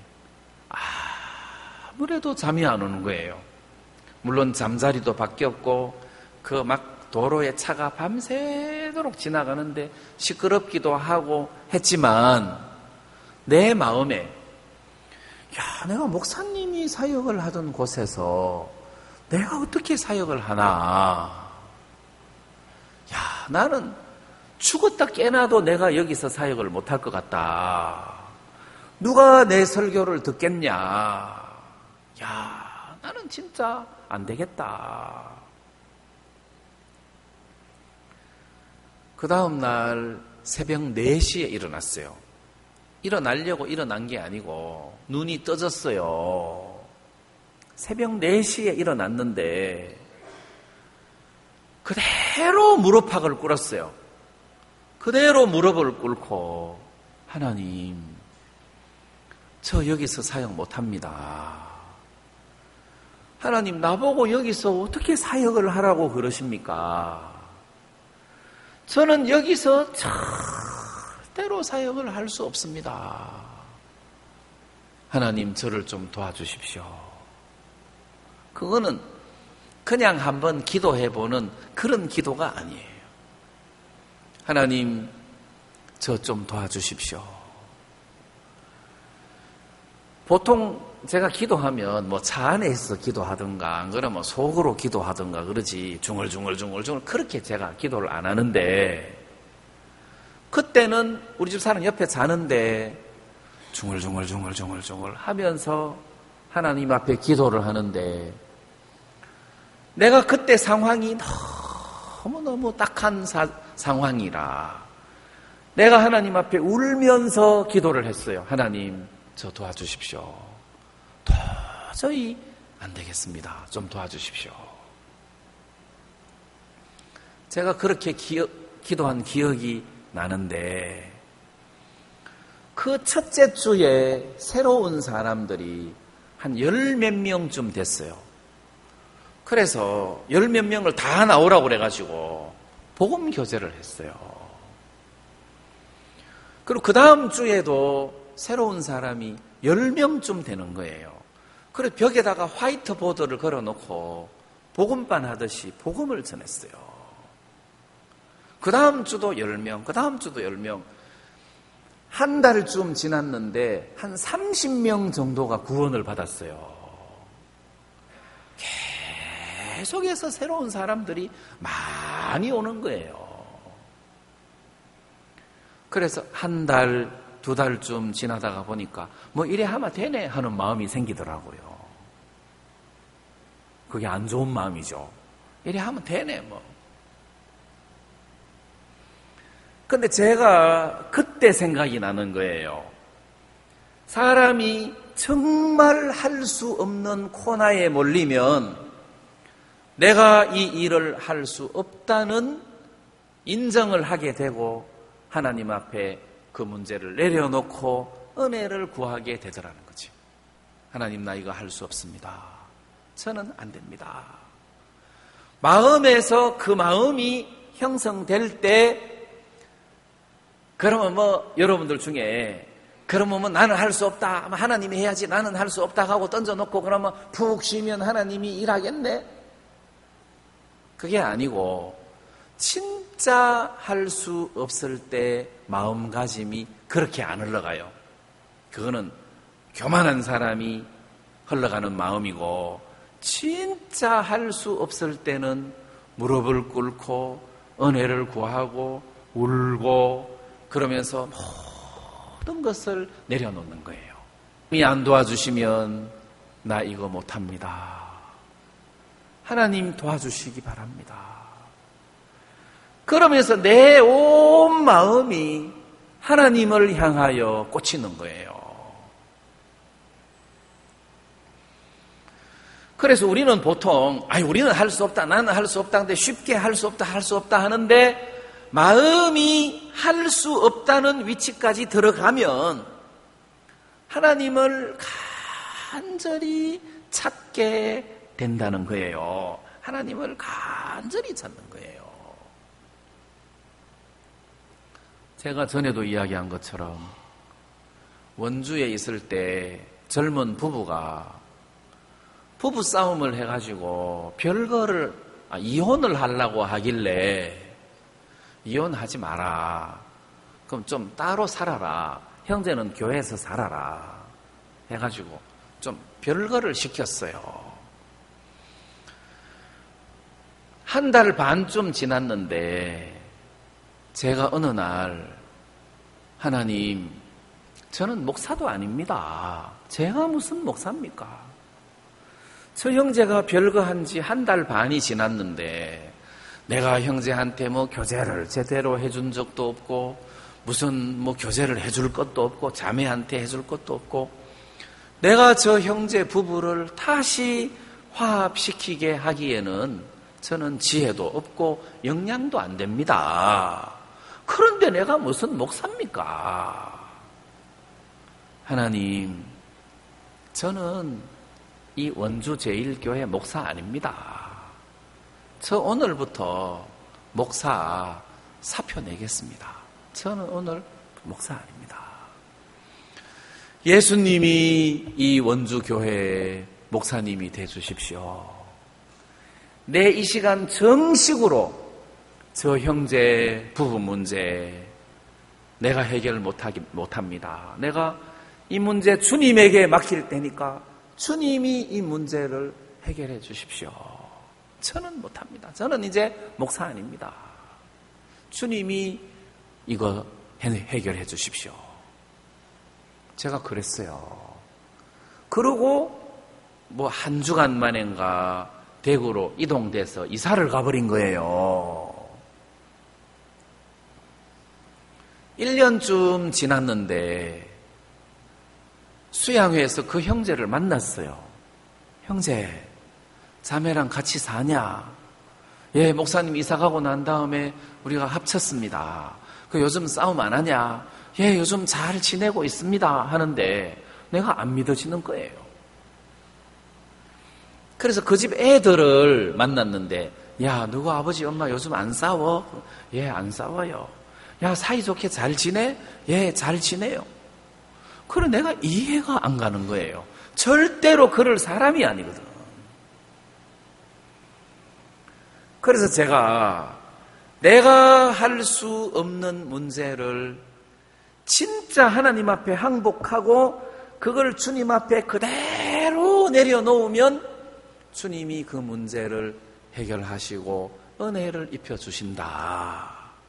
아무래도 잠이 안 오는 거예요. 물론 잠자리도 바뀌었고 그 막 도로에 차가 밤새도록 지나가는데 시끄럽기도 하고 했지만 내 마음에 내가 목사님이 사역을 하던 곳에서 내가 어떻게 사역을 하나. 나는 죽었다 깨나도 내가 여기서 사역을 못할 것 같다. 누가 내 설교를 듣겠냐. 나는 진짜 안 되겠다. 그 다음 날 새벽 4시에 일어났어요. 일어나려고 일어난 게 아니고 눈이 떠졌어요. 새벽 4시에 일어났는데 그대로 무릎팍을 꿇었어요. 그대로 무릎을 꿇고 하나님, 저 여기서 사역 못합니다. 하나님, 나보고 여기서 어떻게 사역을 하라고 그러십니까? 저는 여기서 절대로 사역을 할 수 없습니다. 하나님, 저를 좀 도와주십시오. 그거는 그냥 한번 기도해보는 그런 기도가 아니에요. 하나님, 저 좀 도와주십시오. 보통 제가 기도하면 차 안에서 기도하든가 안 그러면 속으로 기도하든가 그러지 중얼중얼 그렇게 제가 기도를 안 하는데 그때는 우리 집 사람 옆에 자는데 중얼중얼 하면서 하나님 앞에 기도를 하는데 내가 그때 상황이 너무너무 딱한 상황이라 내가 하나님 앞에 울면서 기도를 했어요. 하나님, 저 도와주십시오. 도저히 안 되겠습니다. 좀 도와주십시오. 제가 그렇게 기도한 기억이 나는데 그 첫째 주에 새로운 사람들이 한 10몇 명쯤 됐어요. 그래서 10몇 명을 다 나오라고 그래가지고 복음 교제를 했어요. 그리고 그 다음 주에도 새로운 사람이 10명쯤 되는 거예요. 그래서 벽에다가 화이트보드를 걸어놓고 복음반 하듯이 복음을 전했어요. 그 다음 주도 10명, 그 다음 주도 10명. 한 달쯤 지났는데 한 30명 정도가 구원을 받았어요. 계속해서 새로운 사람들이 많이 오는 거예요. 그래서 한 달, 2달쯤 지나다가 보니까 이래 하면 되네 하는 마음이 생기더라고요. 그게 안 좋은 마음이죠. 이래 하면 되네 근데 제가 그때 생각이 나는 거예요. 사람이 정말 할 수 없는 코너에 몰리면 내가 이 일을 할 수 없다는 인정을 하게 되고 하나님 앞에 그 문제를 내려놓고 은혜를 구하게 되더라는 거죠. 하나님, 나 이거 할 수 없습니다. 저는 안 됩니다. 마음에서 그 마음이 형성될 때 그러면 여러분들 중에 그러면 나는 할 수 없다. 하나님이 해야지. 나는 할 수 없다 하고 던져놓고 그러면 푹 쉬면 하나님이 일하겠네. 그게 아니고 진짜 할 수 없을 때 마음가짐이 그렇게 안 흘러가요. 그거는 교만한 사람이 흘러가는 마음이고 진짜 할 수 없을 때는 무릎을 꿇고 은혜를 구하고 울고 그러면서 모든 것을 내려놓는 거예요. 하나님이 안 도와주시면 나 이거 못합니다. 하나님 도와주시기 바랍니다. 그러면서 내 온 마음이 하나님을 향하여 꽂히는 거예요. 그래서 우리는 보통 우리는 할 수 없다, 나는 할 수 없다, 근데 쉽게 할 수 없다 하는데 마음이 할 수 없다는 위치까지 들어가면 하나님을 간절히 찾게 된다는 거예요. 하나님을 간절히 찾는 거예요. 제가 전에도 이야기한 것처럼 원주에 있을 때 젊은 부부가 부부싸움을 해가지고 별거를 이혼을 하려고 하길래 이혼하지 마라. 그럼 좀 따로 살아라. 형제는 교회에서 살아라. 해가지고 좀 별거를 시켰어요. 한 달 반쯤 지났는데 제가 어느 날 하나님, 저는 목사도 아닙니다. 제가 무슨 목사입니까? 저 형제가 별거 한 지 한 달 반이 지났는데 내가 형제한테 교제를 제대로 해준 적도 없고 무슨 교제를 해줄 것도 없고 자매한테 해줄 것도 없고 내가 저 형제 부부를 다시 화합시키게 하기에는 저는 지혜도 없고 역량도 안 됩니다. 그런데 내가 무슨 목사입니까? 하나님, 저는 이 원주 제1교회 목사 아닙니다. 저 오늘부터 목사 사표 내겠습니다. 저는 오늘 목사 아닙니다. 예수님이 이 원주 교회의 목사님이 되주십시오. 내 이 시간 정식으로 저 형제 부부 문제 내가 해결 못합니다. 내가 이 문제 주님에게 맡길 테니까 주님이 이 문제를 해결해 주십시오. 저는 못합니다. 저는 이제 목사 아닙니다. 주님이 이거 해결해 주십시오. 제가 그랬어요. 그러고 한 주간 만인가 대구로 이동돼서 이사를 가버린 거예요. 1년쯤 지났는데 수양회에서 그 형제를 만났어요. 형제, 자매랑 같이 사냐? 예, 목사님 이사 가고 난 다음에 우리가 합쳤습니다. 요즘 싸움 안 하냐? 예, 요즘 잘 지내고 있습니다. 하는데 내가 안 믿어지는 거예요. 그래서 그 집 애들을 만났는데 야, 너희 아버지 엄마 요즘 안 싸워? 예, 안 싸워요. 야, 사이좋게 잘 지내? 예, 잘 지내요. 그래, 내가 이해가 안 가는 거예요. 절대로 그럴 사람이 아니거든. 그래서 내가 할 수 없는 문제를 진짜 하나님 앞에 항복하고 그걸 주님 앞에 그대로 내려놓으면 주님이 그 문제를 해결하시고 은혜를 입혀주신다.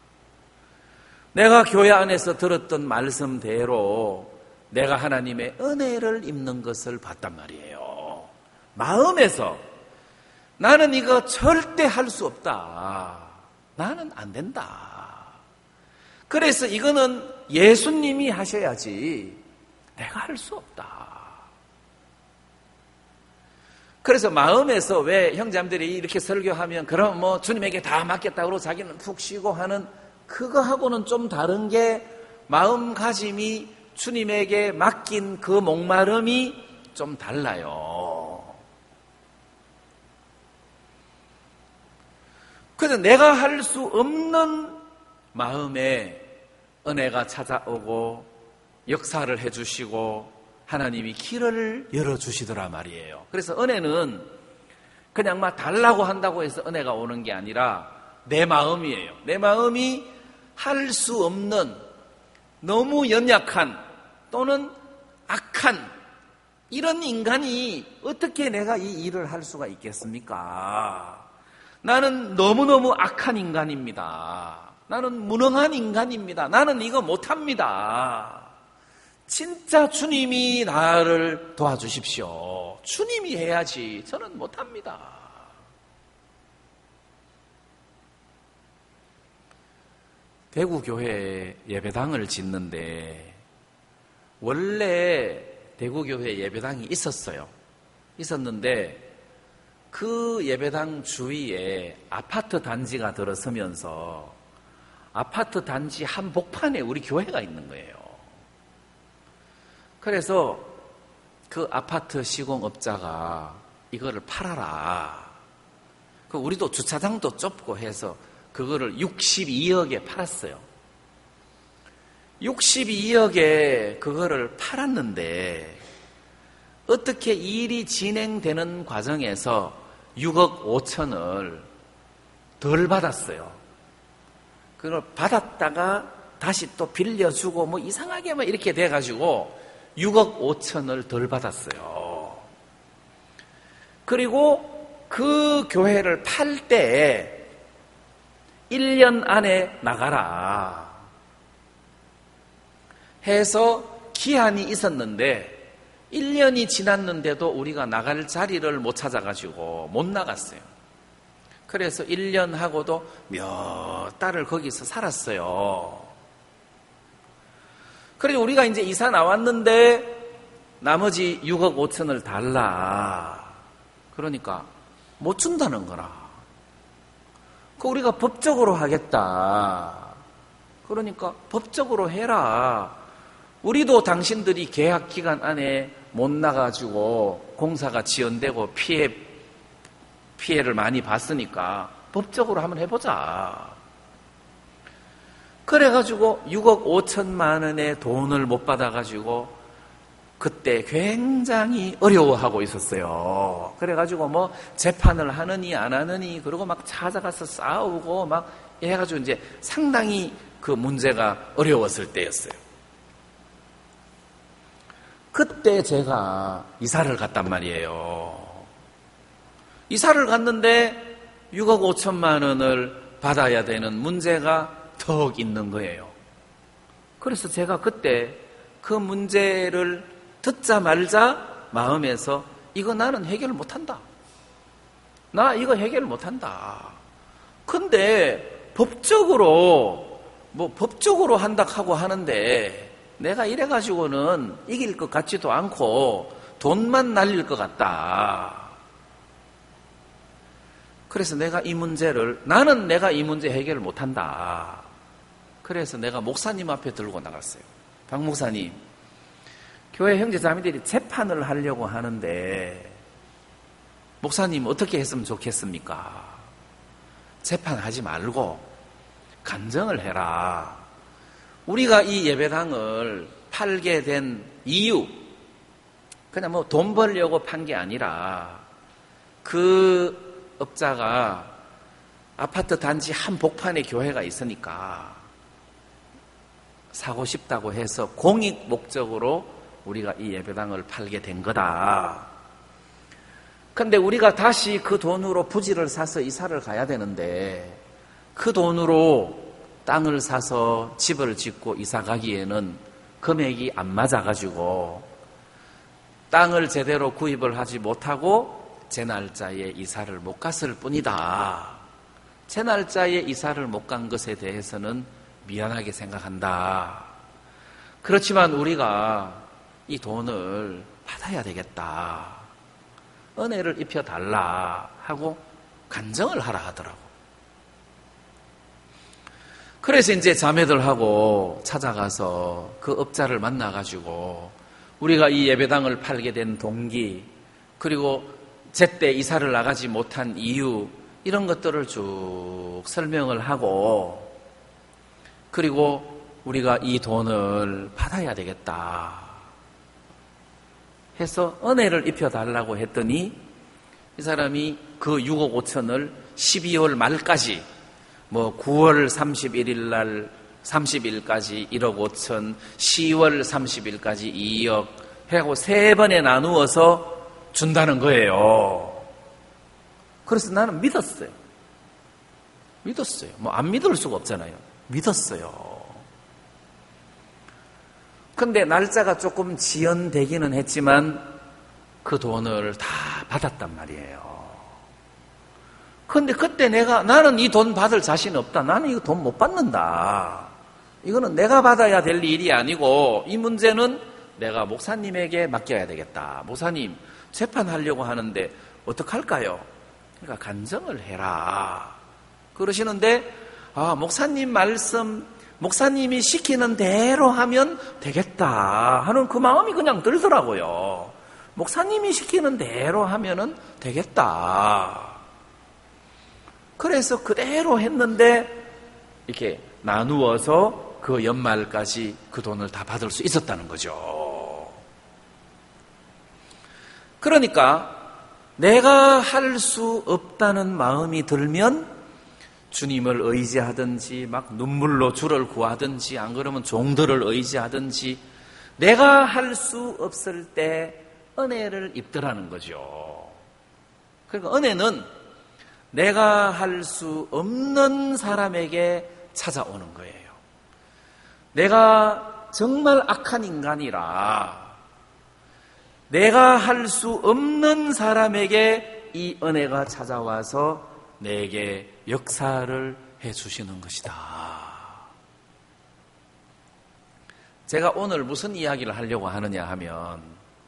내가 교회 안에서 들었던 말씀대로 내가 하나님의 은혜를 입는 것을 봤단 말이에요. 마음에서 나는 이거 절대 할 수 없다. 나는 안 된다. 그래서 이거는 예수님이 하셔야지 내가 할 수 없다. 그래서 마음에서 왜 형제님들이 이렇게 설교하면 그럼 주님에게 다 맡겼다고 자기는 푹 쉬고 하는 그거하고는 좀 다른 게 마음가짐이 주님에게 맡긴 그 목마름이 좀 달라요. 그래서 내가 할 수 없는 마음에 은혜가 찾아오고 역사를 해주시고 하나님이 길을 열어주시더라 말이에요. 그래서 은혜는 그냥 달라고 한다고 해서 은혜가 오는 게 아니라 내 마음이에요. 내 마음이 할 수 없는 너무 연약한 또는 악한 이런 인간이 어떻게 내가 이 일을 할 수가 있겠습니까? 나는 너무너무 악한 인간입니다. 나는 무능한 인간입니다. 나는 이거 못합니다. 진짜 주님이 나를 도와주십시오. 주님이 해야지. 저는 못합니다. 대구교회에 예배당을 짓는데 원래 대구교회 예배당이 있었는데 그 예배당 주위에 아파트 단지가 들어서면서 아파트 단지 한복판에 우리 교회가 있는 거예요. 그래서 그 아파트 시공업자가 이거를 팔아라. 우리도 주차장도 좁고 해서 그거를 62억에 팔았어요. 62억에 그거를 팔았는데 어떻게 일이 진행되는 과정에서 6억 5천을 덜 받았어요. 그걸 받았다가 다시 또 빌려주고 뭐 이상하게 막 이렇게 돼가지고 6억 5천을 덜 받았어요. 그리고 그 교회를 팔 때 1년 안에 나가라 해서 기한이 있었는데 1년이 지났는데도 우리가 나갈 자리를 못 찾아가지고 못 나갔어요. 그래서 1년 하고도 몇 달을 거기서 살았어요. 그래서 우리가 이제 이사 나왔는데 나머지 6억 5천을 달라. 그러니까 못 준다는 거라. 그 우리가 법적으로 하겠다. 그러니까 법적으로 해라. 우리도 당신들이 계약 기간 안에 못 나가지고 공사가 지연되고 피해를 많이 봤으니까 법적으로 한번 해보자. 그래가지고 6억 5천만 원의 돈을 못 받아가지고 그때 굉장히 어려워하고 있었어요. 그래가지고 뭐 재판을 하느니 안 하느니 그러고 막 찾아가서 싸우고 막 해가지고 이제 상당히 그 문제가 어려웠을 때였어요. 그때 제가 이사를 갔단 말이에요. 이사를 갔는데 6억 5천만 원을 받아야 되는 문제가 더욱 있는 거예요. 그래서 제가 그때 그 문제를 듣자 말자 마음에서 이거 나는 해결 못한다. 나 이거 해결 못한다. 근데 법적으로 한다 하고 하는데 내가 이래가지고는 이길 것 같지도 않고 돈만 날릴 것 같다. 그래서 나는 내가 이 문제 해결을 못한다. 그래서 내가 목사님 앞에 들고 나갔어요. 박 목사님, 교회 형제자매들이 재판을 하려고 하는데 목사님 어떻게 했으면 좋겠습니까? 재판하지 말고 간증을 해라. 우리가 이 예배당을 팔게 된 이유, 그냥 뭐 돈 벌려고 판 게 아니라 그 업자가 아파트 단지 한복판에 교회가 있으니까 사고 싶다고 해서 공익 목적으로 우리가 이 예배당을 팔게 된 거다. 그런데 우리가 다시 그 돈으로 부지를 사서 이사를 가야 되는데 그 돈으로 땅을 사서 집을 짓고 이사 가기에는 금액이 안 맞아가지고 땅을 제대로 구입을 하지 못하고 제 날짜에 이사를 못 갔을 뿐이다. 제 날짜에 이사를 못 간 것에 대해서는 미안하게 생각한다. 그렇지만 우리가 이 돈을 받아야 되겠다. 은혜를 입혀달라 하고 간증을 하라 하더라고. 그래서 이제 자매들하고 찾아가서 그 업자를 만나가지고 우리가 이 예배당을 팔게 된 동기, 그리고 제때 이사를 나가지 못한 이유, 이런 것들을 쭉 설명을 하고, 그리고 우리가 이 돈을 받아야 되겠다 해서 은혜를 입혀달라고 했더니 이 사람이 그 6억 5천을 12월 말까지 9월 31일 날 30일까지 1억 5천, 10월 30일까지 2억 해고 3번에 나누어서 준다는 거예요. 그래서 나는 믿었어요. 안 믿을 수가 없잖아요. 믿었어요. 근데 날짜가 조금 지연되기는 했지만 그 돈을 다 받았단 말이에요. 근데 그때 나는 이 돈 받을 자신 없다. 나는 이거 돈 못 받는다. 이거는 내가 받아야 될 일이 아니고 이 문제는 내가 목사님에게 맡겨야 되겠다. 목사님, 재판하려고 하는데 어떡할까요? 그러니까 간증을 해라. 그러시는데 목사님 말씀, 목사님이 시키는 대로 하면 되겠다 하는 그 마음이 그냥 들더라고요. 목사님이 시키는 대로 하면은 되겠다. 그래서 그대로 했는데 이렇게 나누어서 그 연말까지 그 돈을 다 받을 수 있었다는 거죠. 그러니까 내가 할 수 없다는 마음이 들면 주님을 의지하든지 막 눈물로 주를 구하든지 안 그러면 종들을 의지하든지 내가 할 수 없을 때 은혜를 입더라는 거죠. 그러니까 은혜는 내가 할 수 없는 사람에게 찾아오는 거예요. 내가 정말 악한 인간이라 내가 할 수 없는 사람에게 이 은혜가 찾아와서 내게 역사를 해주시는 것이다. 제가 오늘 무슨 이야기를 하려고 하느냐 하면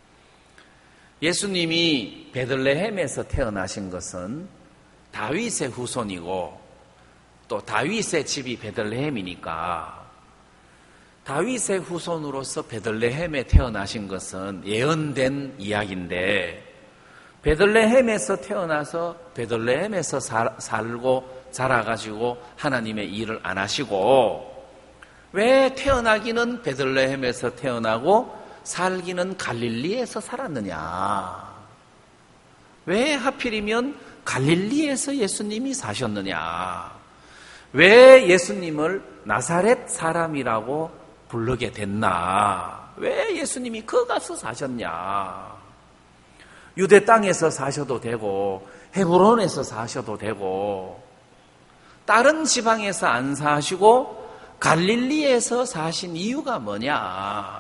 예수님이 베들레헴에서 태어나신 것은 다윗의 후손이고 또 다윗의 집이 베들레헴이니까 다윗의 후손으로서 베들레헴에 태어나신 것은 예언된 이야기인데 베들레헴에서 태어나서 베들레헴에서 살고 자라가지고 하나님의 일을 안 하시고 왜 태어나기는 베들레헴에서 태어나고 살기는 갈릴리에서 살았느냐? 왜 하필이면 갈릴리에서 예수님이 사셨느냐? 왜 예수님을 나사렛 사람이라고 부르게 됐나? 왜 예수님이 그 가서 사셨냐? 유대 땅에서 사셔도 되고 헤브론에서 사셔도 되고 다른 지방에서 안 사시고 갈릴리에서 사신 이유가 뭐냐?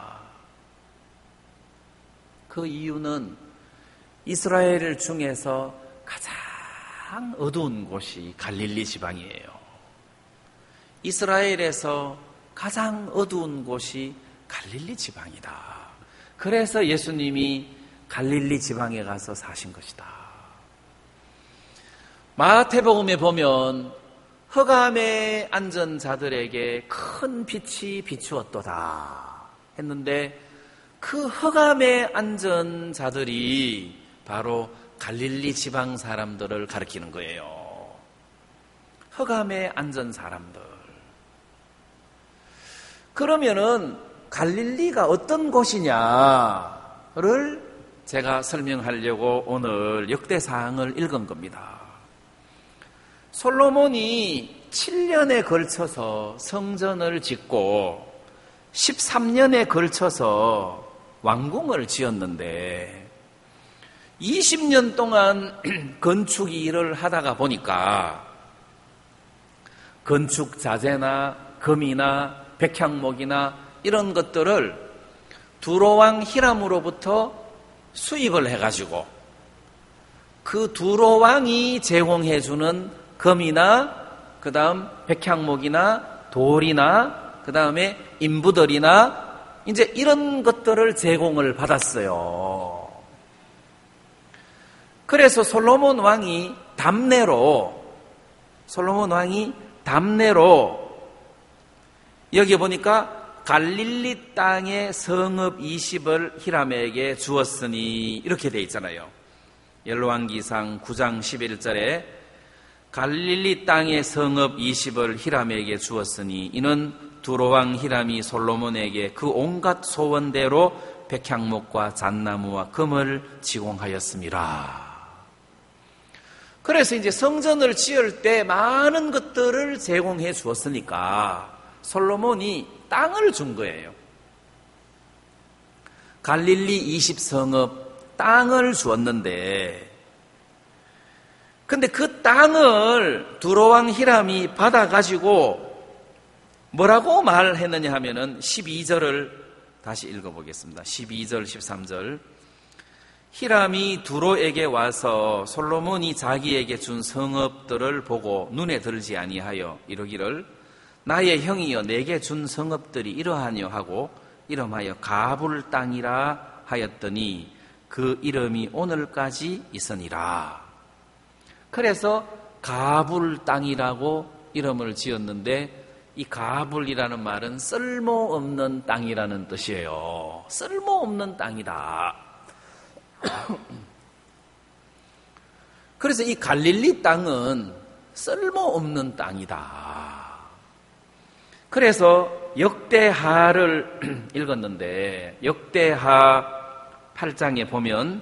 그 이유는 이스라엘 중에서 가장 어두운 곳이 갈릴리 지방이에요. 이스라엘에서 가장 어두운 곳이 갈릴리 지방이다. 그래서 예수님이 갈릴리 지방에 가서 사신 것이다. 마태복음에 보면 흑암에 앉은 자들에게 큰 빛이 비추었도다 했는데 그 흑암에 앉은 자들이 바로 갈릴리 지방 사람들을 가리키는 거예요. 흑암에 앉은 사람들. 그러면은 갈릴리가 어떤 곳이냐를 제가 설명하려고 오늘 역대사항을 읽은 겁니다. 솔로몬이 7년에 걸쳐서 성전을 짓고 13년에 걸쳐서 왕궁을 지었는데 20년 동안 건축 일을 하다가 보니까 건축 자재나 금이나 백향목이나 이런 것들을 두로왕 히람으로부터 수입을 해가지고 그 두로왕이 제공해주는 금이나 그 다음 백향목이나 돌이나 그 다음에 인부들이나 이제 이런 것들을 제공을 받았어요. 그래서 솔로몬 왕이 담내로 여기 보니까 갈릴리 땅의 성읍 20을 히람에게 주었으니 이렇게 돼 있잖아요. 열왕기상 9장 11절에 갈릴리 땅의 성읍 20을 히람에게 주었으니 이는 두로왕 히람이 솔로몬에게 그 온갖 소원대로 백향목과 잣나무와 금을 지공하였습니다. 그래서 이제 성전을 지을 때 많은 것들을 제공해 주었으니까 솔로몬이 땅을 준 거예요. 갈릴리 20성읍 땅을 주었는데 근데 그 땅을 두로왕 히람이 받아가지고 뭐라고 말했느냐 하면은 12절을 다시 읽어보겠습니다. 12절, 13절. 히람이 두로에게 와서 솔로몬이 자기에게 준 성읍들을 보고 눈에 들지 아니하여 이르기를 나의 형이여 내게 준 성읍들이 이러하뇨 하고 이름하여 가불 땅이라 하였더니 그 이름이 오늘까지 있으니라. 그래서 가불 땅이라고 이름을 지었는데 이 가불이라는 말은 쓸모없는 땅이라는 뜻이에요. 쓸모없는 땅이다. 그래서 이 갈릴리 땅은 쓸모없는 땅이다. 그래서 역대하를 읽었는데 역대하 8장에 보면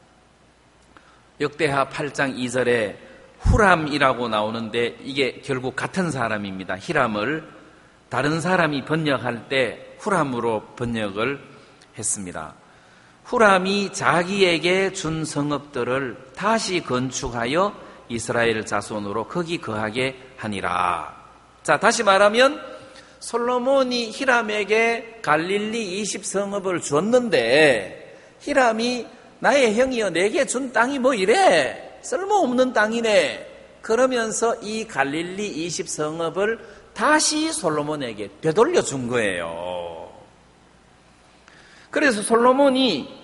역대하 8장 2절에 후람이라고 나오는데 이게 결국 같은 사람입니다. 히람을 다른 사람이 번역할 때 후람으로 번역을 했습니다. 후람이 자기에게 준 성읍들을 다시 건축하여 이스라엘 자손으로 거기 거하게 하니라. 자, 다시 말하면 솔로몬이 히람에게 갈릴리 20성읍을 줬는데 히람이 나의 형이여 내게 준 땅이 뭐 이래? 쓸모없는 땅이네. 그러면서 이 갈릴리 20성읍을 다시 솔로몬에게 되돌려 준 거예요. 그래서 솔로몬이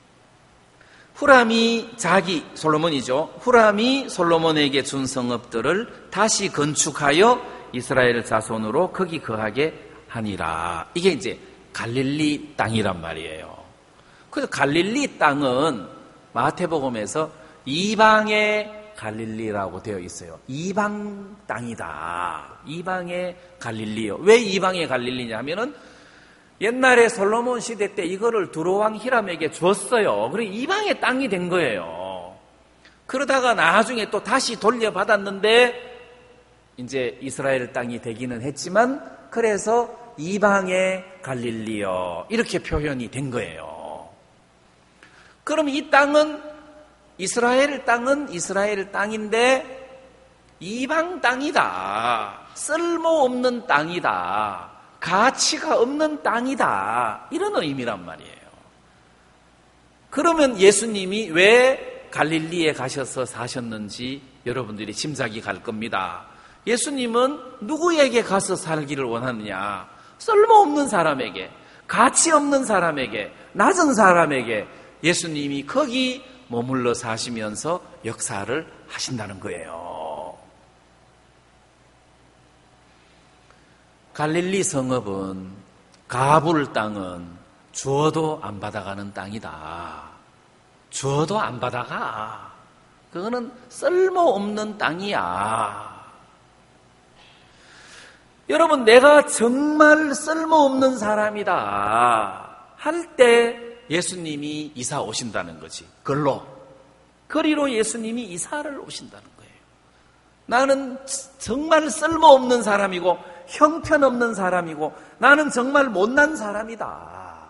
후람이 솔로몬에게 준 성읍들을 다시 건축하여 이스라엘 자손으로 거기 거하게 하니라. 이게 이제 갈릴리 땅이란 말이에요. 그래서 갈릴리 땅은 마태복음에서 이방의 갈릴리라고 되어 있어요. 이방 땅이다. 이방의 갈릴리요. 왜 이방의 갈릴리냐 하면은 옛날에 솔로몬 시대 때 이거를 두로왕 히람에게 줬어요. 그리고 이방의 땅이 된 거예요. 그러다가 나중에 또 다시 돌려받았는데 이제 이스라엘 땅이 되기는 했지만 그래서 이방의 갈릴리요. 이렇게 표현이 된 거예요. 그럼 이 땅은 이스라엘 땅인데 이방 땅이다. 쓸모없는 땅이다. 가치가 없는 땅이다. 이런 의미란 말이에요. 그러면 예수님이 왜 갈릴리에 가셔서 사셨는지 여러분들이 짐작이 갈 겁니다. 예수님은 누구에게 가서 살기를 원하느냐? 쓸모없는 사람에게, 가치 없는 사람에게, 낮은 사람에게 예수님이 거기 머물러 사시면서 역사를 하신다는 거예요. 갈릴리 성읍은 가불 땅은 주어도 안 받아가는 땅이다. 주어도 안 받아가. 그거는 쓸모없는 땅이야. 여러분, 내가 정말 쓸모없는 사람이다 할 때 예수님이 이사 오신다는 거지. 거리로 예수님이 이사를 오신다는 거예요. 나는 정말 쓸모없는 사람이고 형편없는 사람이고 나는 정말 못난 사람이다.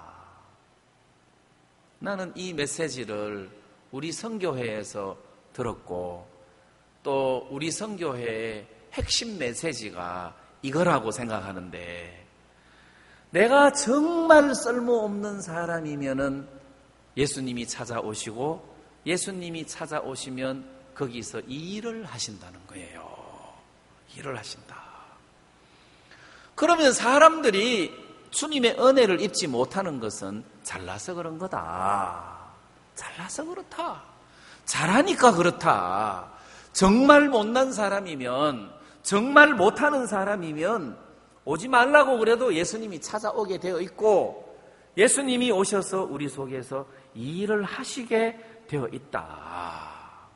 나는 이 메시지를 우리 선교회에서 들었고 또 우리 선교회의 핵심 메시지가 이거라고 생각하는데 내가 정말 쓸모없는 사람이면은 예수님이 찾아오시고 예수님이 찾아오시면 거기서 일을 하신다는 거예요. 일을 하신다. 그러면 사람들이 주님의 은혜를 입지 못하는 것은 잘나서 그런 거다. 잘나서 그렇다. 잘하니까 그렇다. 정말 못난 사람이면 정말 못하는 사람이면 오지 말라고 그래도 예수님이 찾아오게 되어 있고 예수님이 오셔서 우리 속에서 일을 하시게 되어 있다.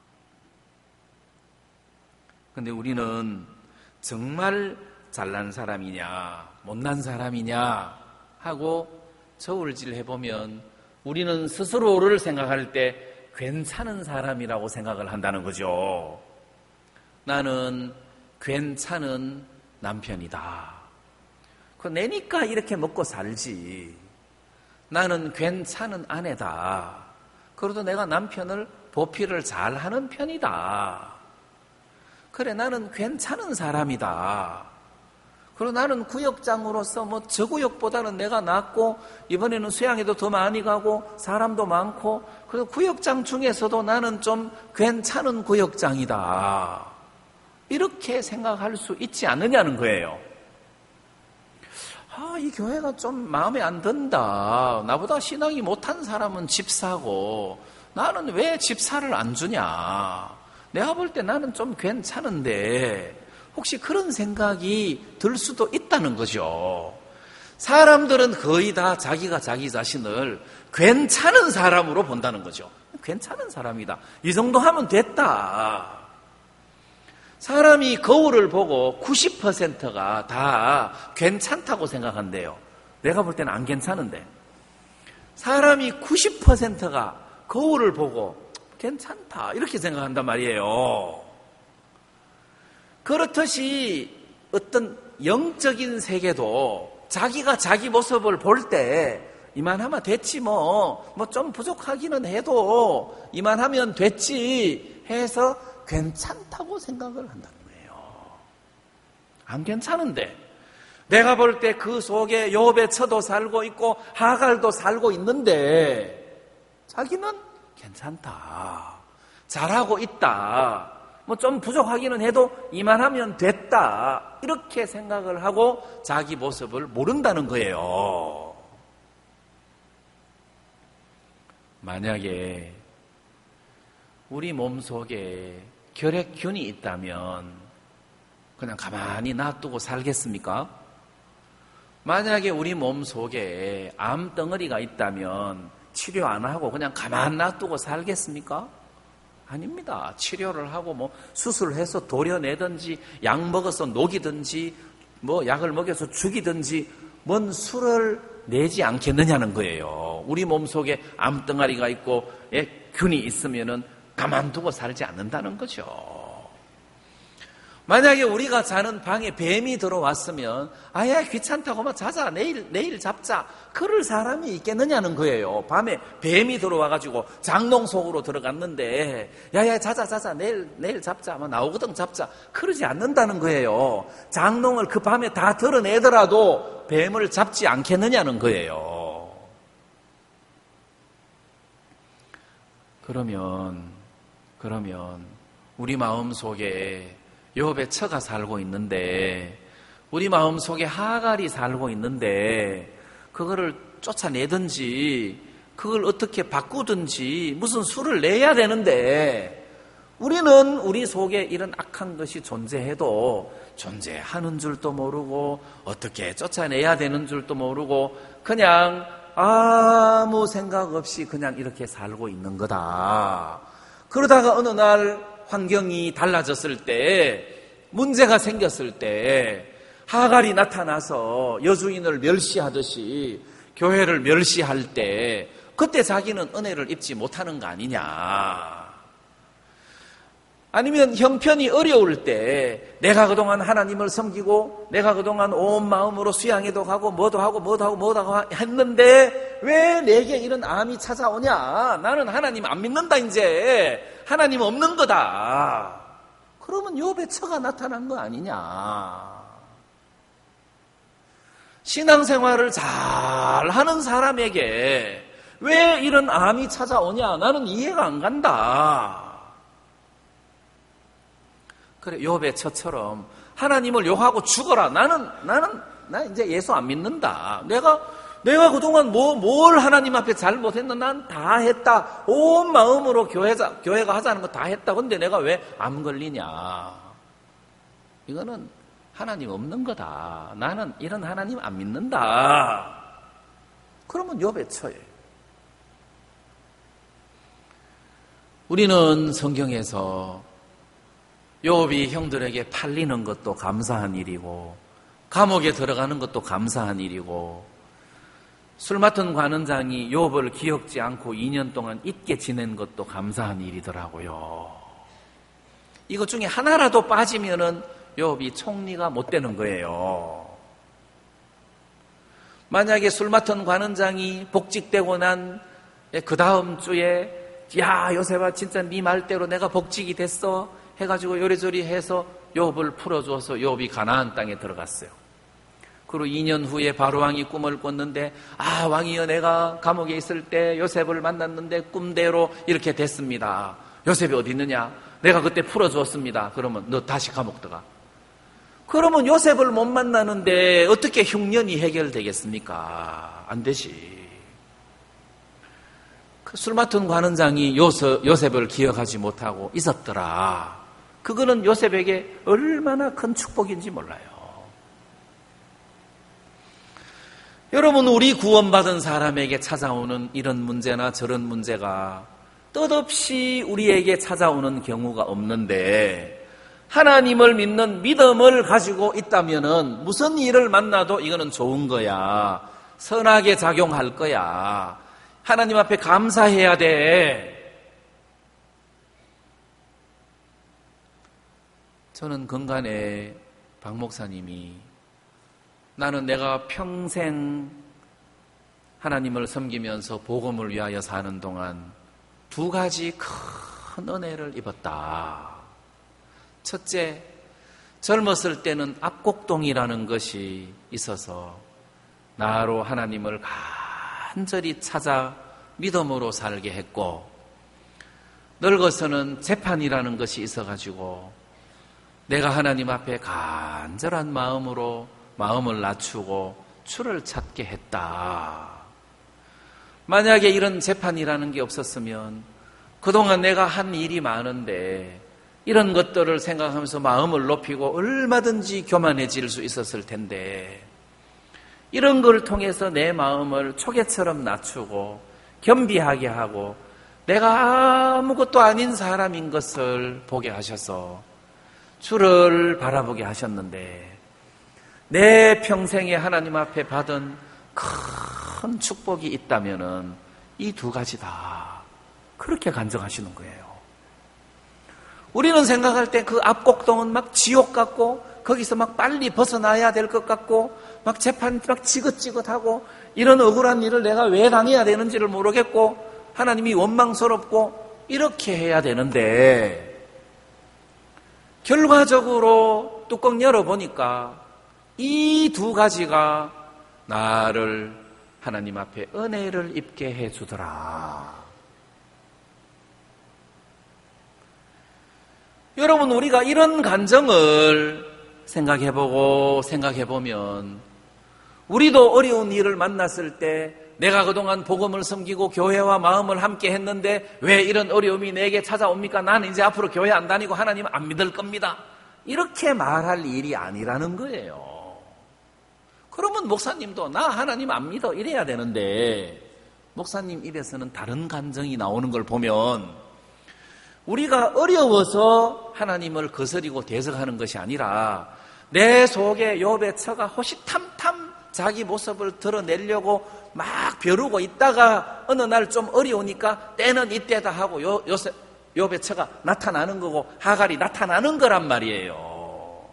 그런데 우리는 정말 잘난 사람이냐 못난 사람이냐 하고 저울질 해보면 우리는 스스로를 생각할 때 괜찮은 사람이라고 생각을 한다는 거죠. 나는 괜찮은 남편이다. 내니까 이렇게 먹고 살지. 나는 괜찮은 아내다. 그래도 내가 남편을 보필을 잘하는 편이다. 그래, 나는 괜찮은 사람이다. 그리고 나는 구역장으로서 뭐 저 구역보다는 내가 낫고 이번에는 수양에도 더 많이 가고 사람도 많고 그래서 구역장 중에서도 나는 좀 괜찮은 구역장이다. 이렇게 생각할 수 있지 않느냐는 거예요. 이 교회가 좀 마음에 안 든다. 나보다 신앙이 못한 사람은 집사고 나는 왜 집사를 안 주냐. 내가 볼 때 나는 좀 괜찮은데 혹시 그런 생각이 들 수도 있다는 거죠. 사람들은 거의 다 자기가 자기 자신을 괜찮은 사람으로 본다는 거죠. 괜찮은 사람이다. 이 정도 하면 됐다. 사람이 거울을 보고 90%가 다 괜찮다고 생각한대요. 내가 볼 때는 안 괜찮은데. 사람이 90%가 거울을 보고 괜찮다 이렇게 생각한단 말이에요. 그렇듯이 어떤 영적인 세계도 자기가 자기 모습을 볼 때 이만하면 됐지 뭐 좀 부족하기는 해도 이만하면 됐지 해서 괜찮다고 생각을 한다는 거예요. 안 괜찮은데 내가 볼 때 그 속에 욥의 처도 살고 있고 하갈도 살고 있는데 자기는 괜찮다. 잘하고 있다. 뭐 좀 부족하기는 해도 이만하면 됐다. 이렇게 생각을 하고 자기 모습을 모른다는 거예요. 만약에 우리 몸속에 결핵균이 있다면 그냥 가만히 놔두고 살겠습니까? 만약에 우리 몸속에 암덩어리가 있다면 치료 안 하고 그냥 가만 놔두고 살겠습니까? 아닙니다. 치료를 하고 뭐 수술해서 도려내든지 약 먹어서 녹이든지 뭐 약을 먹여서 죽이든지 뭔 수를 내지 않겠느냐는 거예요. 우리 몸속에 암덩어리가 있고 균이 있으면은 가만두고 살지 않는다는 거죠. 만약에 우리가 자는 방에 뱀이 들어왔으면 아야 귀찮다고 막 자자 내일 잡자 그럴 사람이 있겠느냐는 거예요. 밤에 뱀이 들어와가지고 장롱 속으로 들어갔는데 야야 자자 내일 잡자 막 나오거든 잡자 그러지 않는다는 거예요. 장롱을 그 밤에 다 드러내더라도 뱀을 잡지 않겠느냐는 거예요. 그러면 우리 마음속에 욥의 처가 살고 있는데 우리 마음속에 하갈이 살고 있는데 그거를 쫓아내든지 그걸 어떻게 바꾸든지 무슨 수를 내야 되는데 우리는 우리 속에 이런 악한 것이 존재해도 존재하는 줄도 모르고 어떻게 쫓아내야 되는 줄도 모르고 그냥 아무 생각 없이 그냥 이렇게 살고 있는 거다. 그러다가 어느 날 환경이 달라졌을 때 문제가 생겼을 때 하갈이 나타나서 여주인을 멸시하듯이 교회를 멸시할 때 그때 자기는 은혜를 입지 못하는 거 아니냐. 아니면 형편이 어려울 때 내가 그동안 하나님을 섬기고 내가 그동안 온 마음으로 수양에도 가고 뭐도 하고 했는데 왜 내게 이런 암이 찾아오냐. 나는 하나님 안 믿는다. 이제 하나님 없는 거다. 그러면 욥의 처가 나타난 거 아니냐. 신앙생활을 잘 하는 사람에게 왜 이런 암이 찾아오냐. 나는 이해가 안 간다. 그래, 욥의 처처럼 하나님을 욕하고 죽어라. 나 이제 예수 안 믿는다. 내가 그동안 뭘 하나님 앞에 잘못했나? 난 다 했다. 온 마음으로 교회가 하자는 거 다 했다. 근데 내가 왜 암 걸리냐? 이거는 하나님 없는 거다. 나는 이런 하나님 안 믿는다. 그러면 욥의 처예요. 우리는 성경에서 욥이 형들에게 팔리는 것도 감사한 일이고 감옥에 들어가는 것도 감사한 일이고 술 맡은 관원장이 욥을 기억지 않고 2년 동안 잊게 지낸 것도 감사한 일이더라고요. 이것 중에 하나라도 빠지면은 욥이 총리가 못 되는 거예요. 만약에 술 맡은 관원장이 복직되고 난 그 다음 주에 야 요셉아 진짜 네 말대로 내가 복직이 됐어 해가지고 요리조리 해서 욥을 풀어줘서 욥이 가나안 땅에 들어갔어요. 그리고 2년 후에 바로왕이 꿈을 꿨는데, 아, 왕이여, 내가 감옥에 있을 때 요셉을 만났는데 꿈대로 이렇게 됐습니다. 요셉이 어디 있느냐? 내가 그때 풀어주었습니다. 그러면 너 다시 감옥 들어가. 그러면 요셉을 못 만나는데 어떻게 흉년이 해결되겠습니까? 안 되지. 그 술 맡은 관원장이 요셉을 기억하지 못하고 있었더라. 그거는 요셉에게 얼마나 큰 축복인지 몰라요. 여러분, 우리 구원받은 사람에게 찾아오는 이런 문제나 저런 문제가 뜻없이 우리에게 찾아오는 경우가 없는데, 하나님을 믿는 믿음을 가지고 있다면은 무슨 일을 만나도 이거는 좋은 거야. 선하게 작용할 거야. 하나님 앞에 감사해야 돼. 저는 근간에 박 목사님이 나는 내가 평생 하나님을 섬기면서 복음을 위하여 사는 동안 2가지 큰 은혜를 입었다. 첫째, 젊었을 때는 압곡동이라는 것이 있어서 나로 하나님을 간절히 찾아 믿음으로 살게 했고, 늙어서는 재판이라는 것이 있어가지고 내가 하나님 앞에 간절한 마음으로 마음을 낮추고 주를 찾게 했다. 만약에 이런 재판이라는 게 없었으면 그동안 내가 한 일이 많은데 이런 것들을 생각하면서 마음을 높이고 얼마든지 교만해질 수 있었을 텐데, 이런 걸 통해서 내 마음을 초계처럼 낮추고 겸비하게 하고 내가 아무것도 아닌 사람인 것을 보게 하셔서 주를 바라보게 하셨는데, 내 평생에 하나님 앞에 받은 큰 축복이 있다면은 이 2가지다. 그렇게 간증하시는 거예요. 우리는 생각할 때 그 압곡동은 막 지옥 같고 거기서 막 빨리 벗어나야 될 것 같고 막 재판 막 지긋지긋하고 이런 억울한 일을 내가 왜 당해야 되는지를 모르겠고 하나님이 원망스럽고 이렇게 해야 되는데, 결과적으로 뚜껑 열어보니까 이 2가지가 나를 하나님 앞에 은혜를 입게 해주더라. 여러분, 우리가 이런 간증을 생각해보면 우리도 어려운 일을 만났을 때 내가 그동안 복음을 섬기고 교회와 마음을 함께 했는데 왜 이런 어려움이 내게 찾아옵니까? 나는 이제 앞으로 교회 안 다니고 하나님 안 믿을 겁니다. 이렇게 말할 일이 아니라는 거예요. 그러면 목사님도 나 하나님 안 믿어 이래야 되는데, 목사님 입에서는 다른 간증이 나오는 걸 보면 우리가 어려워서 하나님을 거스리고 대적하는 것이 아니라 내 속에 욥의 처가 호시탐탐 자기 모습을 드러내려고 막 벼르고 있다가 어느 날 좀 어려우니까 때는 이때다 하고 욥의 처가 나타나는 거고 하갈이 나타나는 거란 말이에요.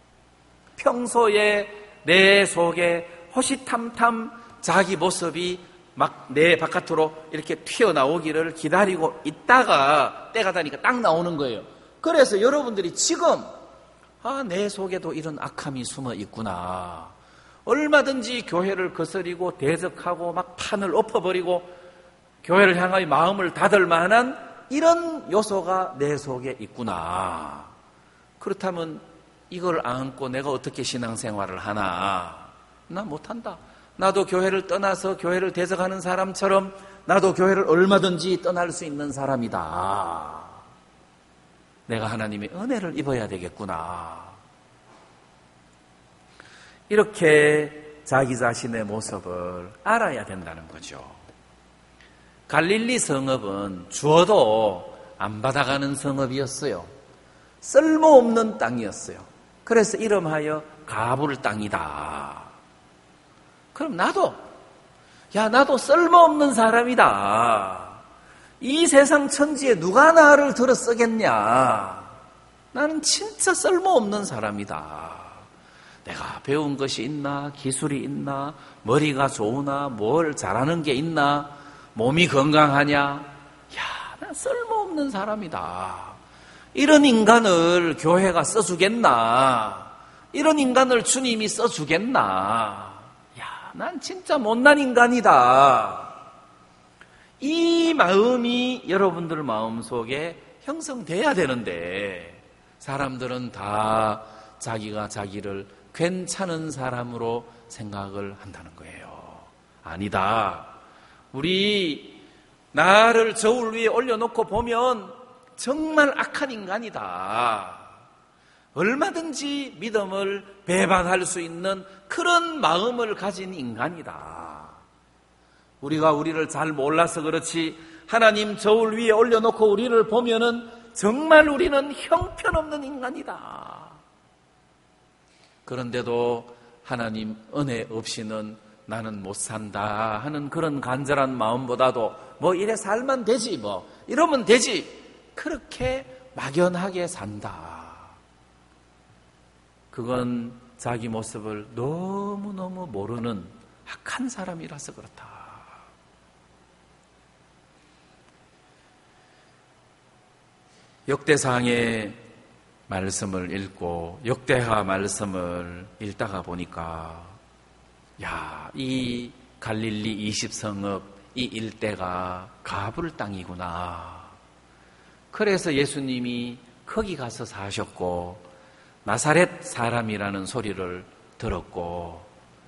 평소에 내 속에 호시탐탐 자기 모습이 막 내 바깥으로 이렇게 튀어나오기를 기다리고 있다가 때가 되니까 딱 나오는 거예요. 그래서 여러분들이 지금 내 속에도 이런 악함이 숨어 있구나. 얼마든지 교회를 거스리고 대적하고 막 판을 엎어버리고 교회를 향하여 마음을 닫을 만한 이런 요소가 내 속에 있구나. 그렇다면 이걸 안고 내가 어떻게 신앙생활을 하나? 나 못한다. 나도 교회를 떠나서 교회를 대적하는 사람처럼 나도 교회를 얼마든지 떠날 수 있는 사람이다. 내가 하나님의 은혜를 입어야 되겠구나. 이렇게 자기 자신의 모습을 알아야 된다는 거죠. 갈릴리 성읍은 주어도 안 받아가는 성읍이었어요. 쓸모없는 땅이었어요. 그래서 이름하여 가불 땅이다. 그럼 나도 쓸모없는 사람이다. 이 세상 천지에 누가 나를 들어 쓰겠냐. 나는 진짜 쓸모없는 사람이다. 내가 배운 것이 있나, 기술이 있나, 머리가 좋으나, 뭘 잘하는 게 있나, 몸이 건강하냐. 난 쓸모없는 사람이다. 이런 인간을 교회가 써주겠나. 이런 인간을 주님이 써주겠나? 야, 난 진짜 못난 인간이다. 이 마음이 여러분들 마음속에 형성돼야 되는데 사람들은 다 자기가 자기를 괜찮은 사람으로 생각을 한다는 거예요. 아니다. 우리 나를 저울 위에 올려놓고 보면 정말 악한 인간이다. 얼마든지 믿음을 배반할 수 있는 그런 마음을 가진 인간이다. 우리가 우리를 잘 몰라서 그렇지 하나님 저울 위에 올려놓고 우리를 보면은 정말 우리는 형편없는 인간이다. 그런데도 하나님 은혜 없이는 나는 못 산다 하는 그런 간절한 마음보다도 뭐 이래 살면 되지 뭐 이러면 되지 그렇게 막연하게 산다. 그건 자기 모습을 너무너무 모르는 악한 사람이라서 그렇다. 역대상의 말씀을 읽고 역대하 말씀을 읽다가 보니까 이 갈릴리 20성읍 이 일대가 가불 땅이구나. 그래서 예수님이 거기 가서 사셨고 나사렛 사람이라는 소리를 들었고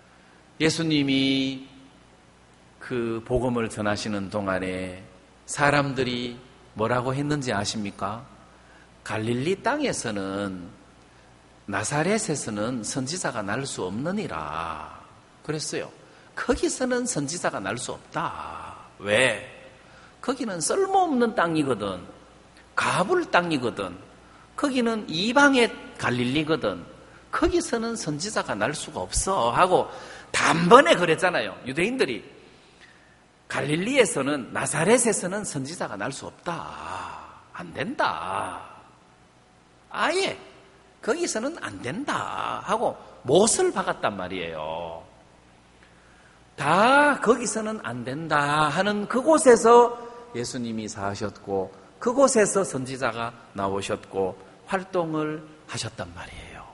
예수님이 그 복음을 전하시는 동안에 사람들이 뭐라고 했는지 아십니까? 갈릴리 땅에서는 나사렛에서는 선지자가 날 수 없느니라 그랬어요. 거기서는 선지자가 날 수 없다. 왜? 거기는 쓸모없는 땅이거든. 가불 땅이거든. 거기는 이방의 갈릴리거든. 거기서는 선지자가 날 수가 없어 하고 단번에 그랬잖아요. 유대인들이 갈릴리에서는 나사렛에서는 선지자가 날 수 없다. 안 된다. 아예 거기서는 안 된다 하고 못을 박았단 말이에요. 다 거기서는 안 된다 하는 그곳에서 예수님이 사셨고 그곳에서 선지자가 나오셨고 활동을 하셨단 말이에요.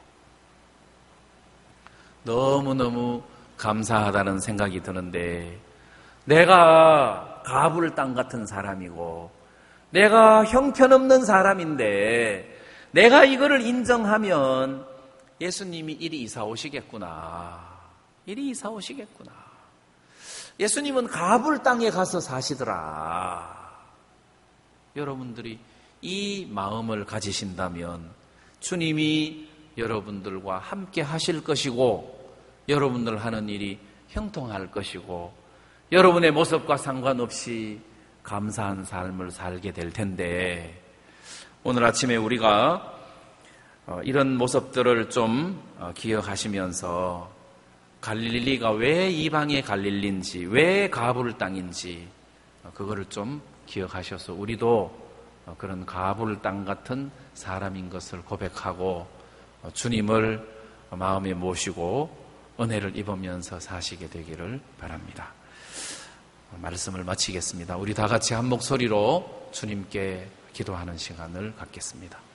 너무너무 감사하다는 생각이 드는데 내가 가불 땅 같은 사람이고 내가 형편없는 사람인데 내가 이거를 인정하면 예수님이 이리 이사 오시겠구나. 이리 이사 오시겠구나. 예수님은 가불 땅에 가서 사시더라. 여러분들이 이 마음을 가지신다면 주님이 여러분들과 함께 하실 것이고 여러분들 하는 일이 형통할 것이고 여러분의 모습과 상관없이 감사한 삶을 살게 될 텐데 오늘 아침에 우리가 이런 모습들을 좀 기억하시면서 갈릴리가 왜 이방의 갈릴리인지 왜 가불 땅인지 그거를 좀 기억하셔서 우리도 그런 가불 땅 같은 사람인 것을 고백하고 주님을 마음에 모시고 은혜를 입으면서 사시게 되기를 바랍니다. 말씀을 마치겠습니다. 우리 다 같이 한 목소리로 주님께 기도하는 시간을 갖겠습니다.